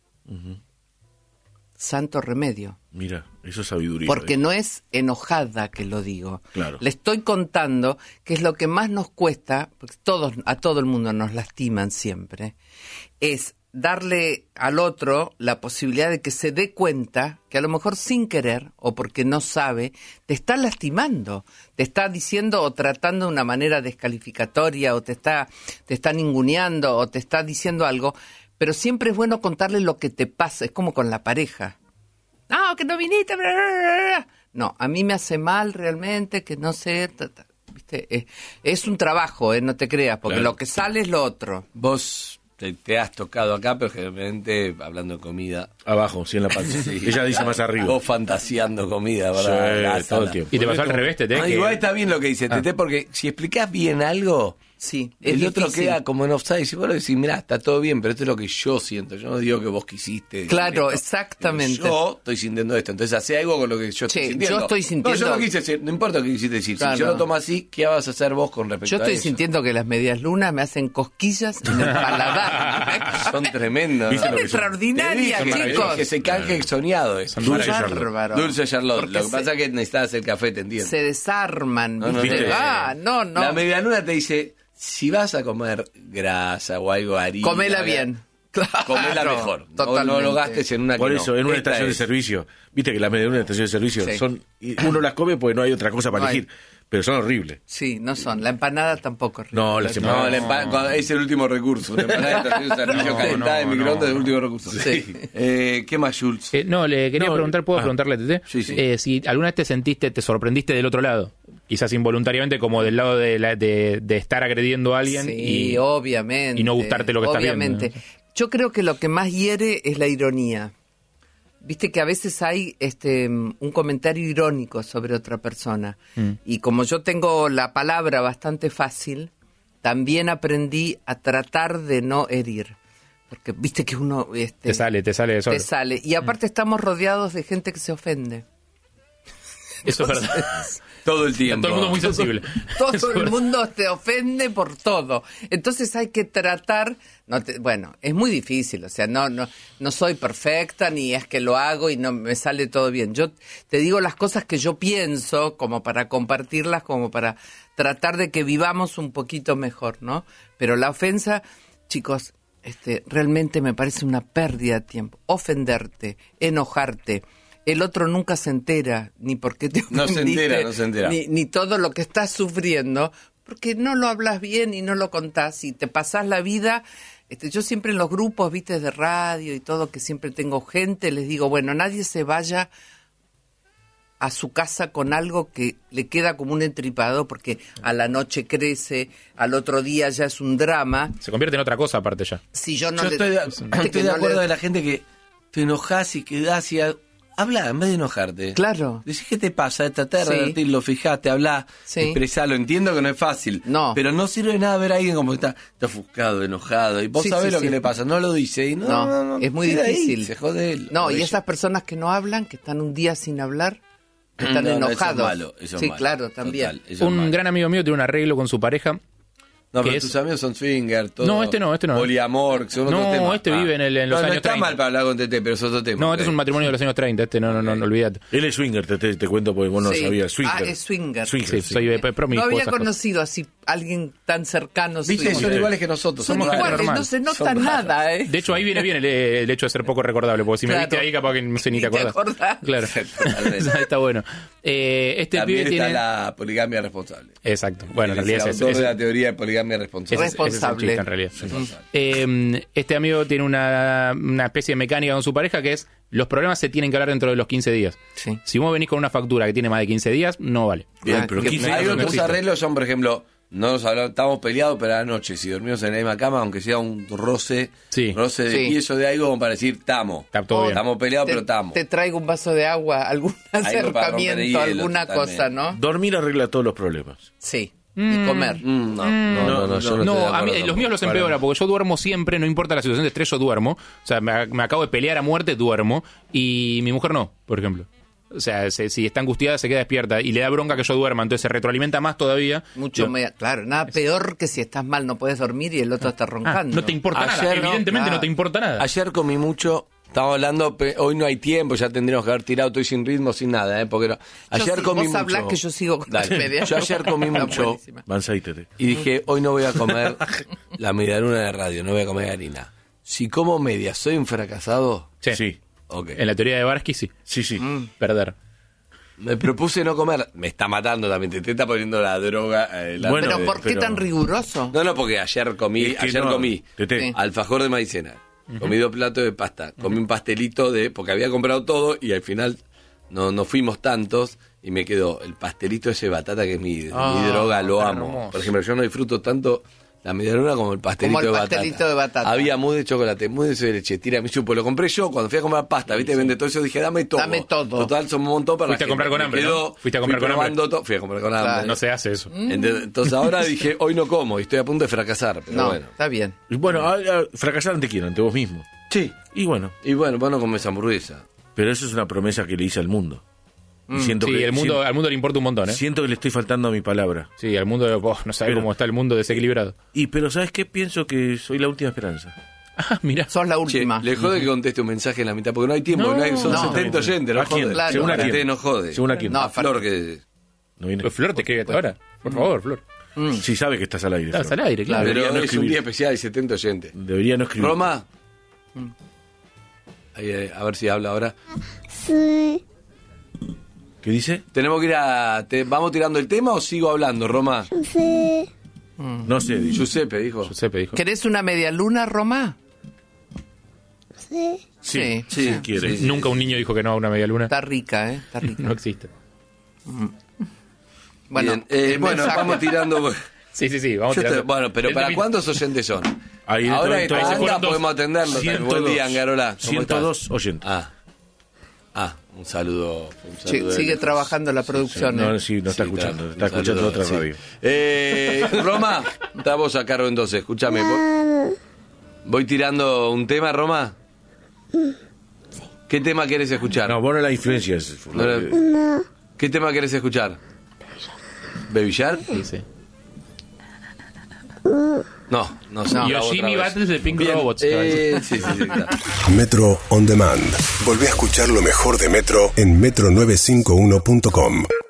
[SPEAKER 4] Santo remedio.
[SPEAKER 3] Mira, eso es sabiduría.
[SPEAKER 4] Porque no es enojada que lo digo.
[SPEAKER 3] Claro.
[SPEAKER 4] Le estoy contando que es lo que más nos cuesta, porque a todo el mundo nos lastiman siempre, es darle al otro la posibilidad de que se dé cuenta que a lo mejor sin querer o porque no sabe, te está lastimando, te está diciendo o tratando de una manera descalificatoria o te está ninguneando o te está diciendo algo, Pero siempre es bueno contarle lo que te pasa, es como con la pareja. No, que no viniste. Bla, bla, bla, bla. No, a mí me hace mal realmente, que no sé. ¿Viste? Es un trabajo, no te creas, porque lo que sale es lo otro.
[SPEAKER 2] Vos te has tocado acá, pero generalmente hablando de comida.
[SPEAKER 3] Abajo, sí, en la panza. Sí. Ella dice más arriba.
[SPEAKER 2] Vos fantaseando comida, ¿verdad?
[SPEAKER 3] Sí, todo el tiempo.
[SPEAKER 5] Y te pasó al revés, Tete.
[SPEAKER 2] Igual está bien lo que dice Tete, porque si explicás bien algo...
[SPEAKER 4] Sí,
[SPEAKER 2] el otro queda como en offside y vos le decís, mirá, está todo bien, pero esto es lo que yo siento. Yo no digo que vos quisiste.
[SPEAKER 4] Claro,
[SPEAKER 2] esto,
[SPEAKER 4] exactamente.
[SPEAKER 2] Yo estoy sintiendo esto. Entonces hace algo con lo que yo estoy sintiendo.
[SPEAKER 4] Yo estoy sintiendo.
[SPEAKER 2] No, yo no quise decir, no importa lo que quisiste decir.
[SPEAKER 4] Claro.
[SPEAKER 2] Si yo lo tomo así, ¿qué vas a hacer vos con respecto a eso?
[SPEAKER 4] Yo estoy sintiendo que las medias lunas me hacen cosquillas en el paladar.
[SPEAKER 2] Son tremendas.
[SPEAKER 4] Son extraordinarias, chicos.
[SPEAKER 2] Que se canje soñado eso.
[SPEAKER 3] Dulce
[SPEAKER 4] Bárbaro.
[SPEAKER 2] Dulce Charlotte.
[SPEAKER 4] Porque
[SPEAKER 2] Lo que pasa es que necesitas el café, te entiendo.
[SPEAKER 4] Se desarman.
[SPEAKER 2] No,
[SPEAKER 4] ¿viste?
[SPEAKER 2] no.
[SPEAKER 4] No.
[SPEAKER 2] La medialuna te dice... Si vas a comer grasa o algo harina...
[SPEAKER 4] Comela bien. Claro,
[SPEAKER 2] comela mejor.
[SPEAKER 4] Totalmente.
[SPEAKER 2] No lo gastes en una
[SPEAKER 3] Por
[SPEAKER 2] que
[SPEAKER 3] eso,
[SPEAKER 2] no.
[SPEAKER 3] en una
[SPEAKER 2] Esta
[SPEAKER 3] estación de
[SPEAKER 2] es.
[SPEAKER 3] servicio, viste que las medialunas de estación de servicio
[SPEAKER 4] Sí.
[SPEAKER 3] son... Uno las come porque no hay otra cosa para
[SPEAKER 4] No hay.
[SPEAKER 3] elegir, pero son horribles.
[SPEAKER 4] Sí, no son. La empanada tampoco.
[SPEAKER 3] No, las
[SPEAKER 2] No,
[SPEAKER 3] empanadas...
[SPEAKER 2] cuando es el último recurso. La empanada de estación de servicio calentada en microondas es el último recurso.
[SPEAKER 4] Sí.
[SPEAKER 2] ¿Qué más, Jules?
[SPEAKER 5] No, le quería preguntar, ¿puedo preguntarle a Tete?
[SPEAKER 2] Sí.
[SPEAKER 5] Si alguna vez te sorprendiste del otro lado. Quizás involuntariamente, como del lado de estar agrediendo a alguien
[SPEAKER 4] Sí, obviamente.
[SPEAKER 5] y no gustarte lo que estás viendo.
[SPEAKER 4] Obviamente. Yo creo que lo que más hiere es la ironía. Viste que a veces hay un comentario irónico sobre otra persona. Y como yo tengo la palabra bastante fácil, también aprendí a tratar de no herir. Porque viste que uno...
[SPEAKER 5] Te sale de solo.
[SPEAKER 4] Te sale. Y aparte estamos rodeados de gente que se ofende.
[SPEAKER 5] Eso es verdad.
[SPEAKER 2] Todo el tiempo.
[SPEAKER 5] Todo el mundo muy sensible.
[SPEAKER 4] Todo el mundo te ofende por todo. Entonces hay que tratar... bueno, es muy difícil. O sea, no soy perfecta, ni es que lo hago y no me sale todo bien. Yo te digo las cosas que yo pienso, como para compartirlas, como para tratar de que vivamos un poquito mejor, ¿no? Pero la ofensa, chicos, realmente me parece una pérdida de tiempo. Ofenderte, enojarte... El otro nunca se entera, ni por qué te ofendiste,
[SPEAKER 2] No se entera.
[SPEAKER 4] Ni todo lo que estás sufriendo, porque no lo hablas bien y no lo contás y te pasás la vida. Yo siempre en los grupos, viste, de radio y todo, que siempre tengo gente, les digo, bueno, nadie se vaya a su casa con algo que le queda como un entripado, porque a la noche crece, al otro día ya es un drama.
[SPEAKER 5] Se convierte en otra cosa aparte ya.
[SPEAKER 4] Si yo no
[SPEAKER 2] estoy de acuerdo de la gente que te enojas y quedás y... Habla, en vez de enojarte.
[SPEAKER 4] Claro.
[SPEAKER 2] Decís, ¿qué te pasa? Traté de revertirlo, fijate, hablá, expresalo. Entiendo que no es fácil.
[SPEAKER 4] No.
[SPEAKER 2] Pero no sirve de nada ver a alguien como está ofuscado, enojado. Y vos sabés lo que le pasa, no lo dice. Y no,
[SPEAKER 4] es muy difícil.
[SPEAKER 2] Ahí, se jode él.
[SPEAKER 4] No, y esas personas que no hablan, que están un día sin hablar, están enojados.
[SPEAKER 2] Eso es malo,
[SPEAKER 4] sí, claro, también.
[SPEAKER 2] Total,
[SPEAKER 5] un gran amigo mío tiene un arreglo con su pareja.
[SPEAKER 2] No, pero tus amigos son swinger, todo.
[SPEAKER 5] No, este no.
[SPEAKER 2] Poliamor, que son otros temas.
[SPEAKER 5] No, vive en los años 30.
[SPEAKER 2] No está mal para hablar con Tete, pero es otro tema.
[SPEAKER 5] No, este es un matrimonio de los años 30, no, olvídate.
[SPEAKER 3] Él es swinger, te cuento porque vos no lo sabías. Swinger.
[SPEAKER 4] Ah, es swinger.
[SPEAKER 5] Sí, soy promiscuo.
[SPEAKER 4] No había conocido así alguien tan cercano.
[SPEAKER 2] Viste, son iguales que nosotros.
[SPEAKER 4] Son iguales, no se nota nada,
[SPEAKER 5] De hecho, ahí viene bien el hecho de ser poco recordable, porque si me viste ahí, capaz que no sé ni te acordás. Claro. Está bueno.
[SPEAKER 2] También
[SPEAKER 5] pibe
[SPEAKER 2] está
[SPEAKER 5] tiene...
[SPEAKER 2] la poligamia responsable.
[SPEAKER 5] Exacto. Bueno, en realidad
[SPEAKER 2] es el autor de la teoría de poligamia responsable.
[SPEAKER 4] Responsable.
[SPEAKER 5] En realidad. Este amigo tiene una especie de mecánica con su pareja que es: los problemas se tienen que hablar dentro de los 15 días.
[SPEAKER 4] Sí.
[SPEAKER 5] Si vos venís con una factura que tiene más de 15 días, no vale.
[SPEAKER 2] Bien, pero hay otros arreglos, son, por ejemplo, no nos hablamos, estamos peleados, pero a la noche, si dormimos en la misma cama, aunque sea un roce de piso de algo, como para decir, estamos peleados, pero estamos.
[SPEAKER 4] Te traigo un vaso de agua, algún acercamiento, alguna cosa, ¿no?
[SPEAKER 3] Dormir arregla todos los problemas.
[SPEAKER 4] Sí. Y comer.
[SPEAKER 2] No, a
[SPEAKER 5] mí los míos los empeora, porque yo duermo siempre, no importa la situación de estrés, yo duermo. O sea, me acabo de pelear a muerte, duermo. Y mi mujer no, por ejemplo. O sea, si está angustiada, se queda despierta y le da bronca que yo duerma, entonces se retroalimenta más todavía.
[SPEAKER 4] Claro, nada peor que si estás mal, no puedes dormir y el otro está roncando.
[SPEAKER 5] No te importa nada, evidentemente no te importa nada.
[SPEAKER 2] Ayer comí mucho. Estamos hablando, hoy no hay tiempo, ya tendríamos que haber tirado, estoy sin ritmo, sin nada, porque no. Ayer comí mucho. Vos hablás
[SPEAKER 4] que yo sigo con la media.
[SPEAKER 2] Yo ayer comí mucho y dije, hoy no voy a comer la medialuna de radio, no voy a comer harina. Si como media, ¿soy un fracasado?
[SPEAKER 5] Sí. Okay. En la teoría de Barsky, sí.
[SPEAKER 3] Sí.
[SPEAKER 5] Perder.
[SPEAKER 2] Me propuse no comer. Me está matando también. Te está poniendo la droga.
[SPEAKER 4] ¿Pero por qué tan riguroso?
[SPEAKER 2] No, porque ayer comí. Alfajor de maicena. Comí 2 platos de pasta. Comí un pastelito porque había comprado todo y al final no fuimos tantos y me quedó el pastelito ese de batata que es mi droga, lo amo.
[SPEAKER 5] Hermoso.
[SPEAKER 2] Por ejemplo, yo no disfruto tanto la medialuna como el pastelito,
[SPEAKER 4] de batata.
[SPEAKER 2] Había mousse de chocolate, mousse de leche, tiramisú, pues lo compré yo cuando fui a comprar pasta, ¿viste? Vende todo eso, dije, dame todo. Total, son un montón para
[SPEAKER 5] Fuiste a comprar con hambre, ¿no? Fuiste a comprar con hambre.
[SPEAKER 2] Fui a comprar con hambre.
[SPEAKER 5] No se hace eso.
[SPEAKER 2] Entonces ahora dije, hoy no como y estoy a punto de fracasar, pero bueno.
[SPEAKER 4] Está bien.
[SPEAKER 3] Y bueno, fracasar ante quién, ante vos mismo.
[SPEAKER 2] Sí.
[SPEAKER 3] Y bueno,
[SPEAKER 2] vos no comés hamburguesa.
[SPEAKER 3] pero eso es una promesa que le hice al mundo. Y siento
[SPEAKER 5] Sí,
[SPEAKER 3] que,
[SPEAKER 5] al mundo le importa un montón, ¿eh?
[SPEAKER 3] Siento que le estoy faltando a mi palabra.
[SPEAKER 5] Sí, al mundo, no sabe cómo está el mundo desequilibrado.
[SPEAKER 3] Pero ¿sabes qué? Pienso que soy la última esperanza.
[SPEAKER 5] Ah, mira.
[SPEAKER 4] Sos la última.
[SPEAKER 2] Le jode que conteste un mensaje en la mitad, porque no hay tiempo, son 70 oyentes, no
[SPEAKER 3] ¿A quién?
[SPEAKER 2] jode.
[SPEAKER 4] Claro.
[SPEAKER 3] ¿Según a quién?
[SPEAKER 2] No jode.
[SPEAKER 3] ¿Según a quién?
[SPEAKER 2] No, Flor que...
[SPEAKER 3] ¿No viene?
[SPEAKER 5] Pues Flor, te escribe ahora. Por favor, Flor.
[SPEAKER 3] Sí sabe que estás al aire.
[SPEAKER 5] Estás
[SPEAKER 3] Flor.
[SPEAKER 5] al aire, claro.
[SPEAKER 2] Pero
[SPEAKER 3] Debería no
[SPEAKER 2] es un
[SPEAKER 3] escribir.
[SPEAKER 2] día especial y 70 oyentes.
[SPEAKER 3] Debería no escribir.
[SPEAKER 2] Roma. Ahí, a ver si habla ahora.
[SPEAKER 8] Sí.
[SPEAKER 3] ¿Qué dice?
[SPEAKER 2] Tenemos que ir ¿Vamos tirando el tema o sigo hablando, Roma?
[SPEAKER 8] Sí.
[SPEAKER 3] No sé, dice.
[SPEAKER 2] Giuseppe dijo.
[SPEAKER 5] Giuseppe dijo.
[SPEAKER 4] ¿Querés una media luna, Roma?
[SPEAKER 8] Sí.
[SPEAKER 4] Sí.
[SPEAKER 3] Si quiere.
[SPEAKER 2] Sí.
[SPEAKER 5] Nunca un niño dijo que no a una media luna.
[SPEAKER 4] Está rica, Está rica.
[SPEAKER 5] No existe.
[SPEAKER 4] Bueno,
[SPEAKER 2] Bien,
[SPEAKER 4] mensaje.
[SPEAKER 2] vamos tirando.
[SPEAKER 5] Sí, vamos tirando.
[SPEAKER 2] Bueno, pero ¿para cuántos oyentes son?
[SPEAKER 3] Ahí
[SPEAKER 2] Ahora
[SPEAKER 3] dentro de
[SPEAKER 2] esta
[SPEAKER 3] todo-
[SPEAKER 2] anda podemos atenderlo.
[SPEAKER 3] 102.
[SPEAKER 2] Buen día, Angarola. ¿Cómo
[SPEAKER 3] 102 oyentes.
[SPEAKER 2] estás? Un saludo.
[SPEAKER 4] Sigue trabajando la producción.
[SPEAKER 3] No, sí, no está escuchando. Está escuchando otra radio.
[SPEAKER 2] Roma, está vos a cargo entonces. Escúchame. Voy tirando un tema, Roma. ¿Qué tema querés escuchar?
[SPEAKER 3] No, vos no la influencias.
[SPEAKER 8] No.
[SPEAKER 2] ¿Qué tema querés escuchar? ¿Baby Shark?
[SPEAKER 5] Sí.
[SPEAKER 2] No sé.
[SPEAKER 5] Yoshimi Battles de Pink
[SPEAKER 2] Bien,
[SPEAKER 5] Robots.
[SPEAKER 2] sí, claro.
[SPEAKER 1] Metro On Demand. Volvé a escuchar lo mejor de Metro en metro951.com.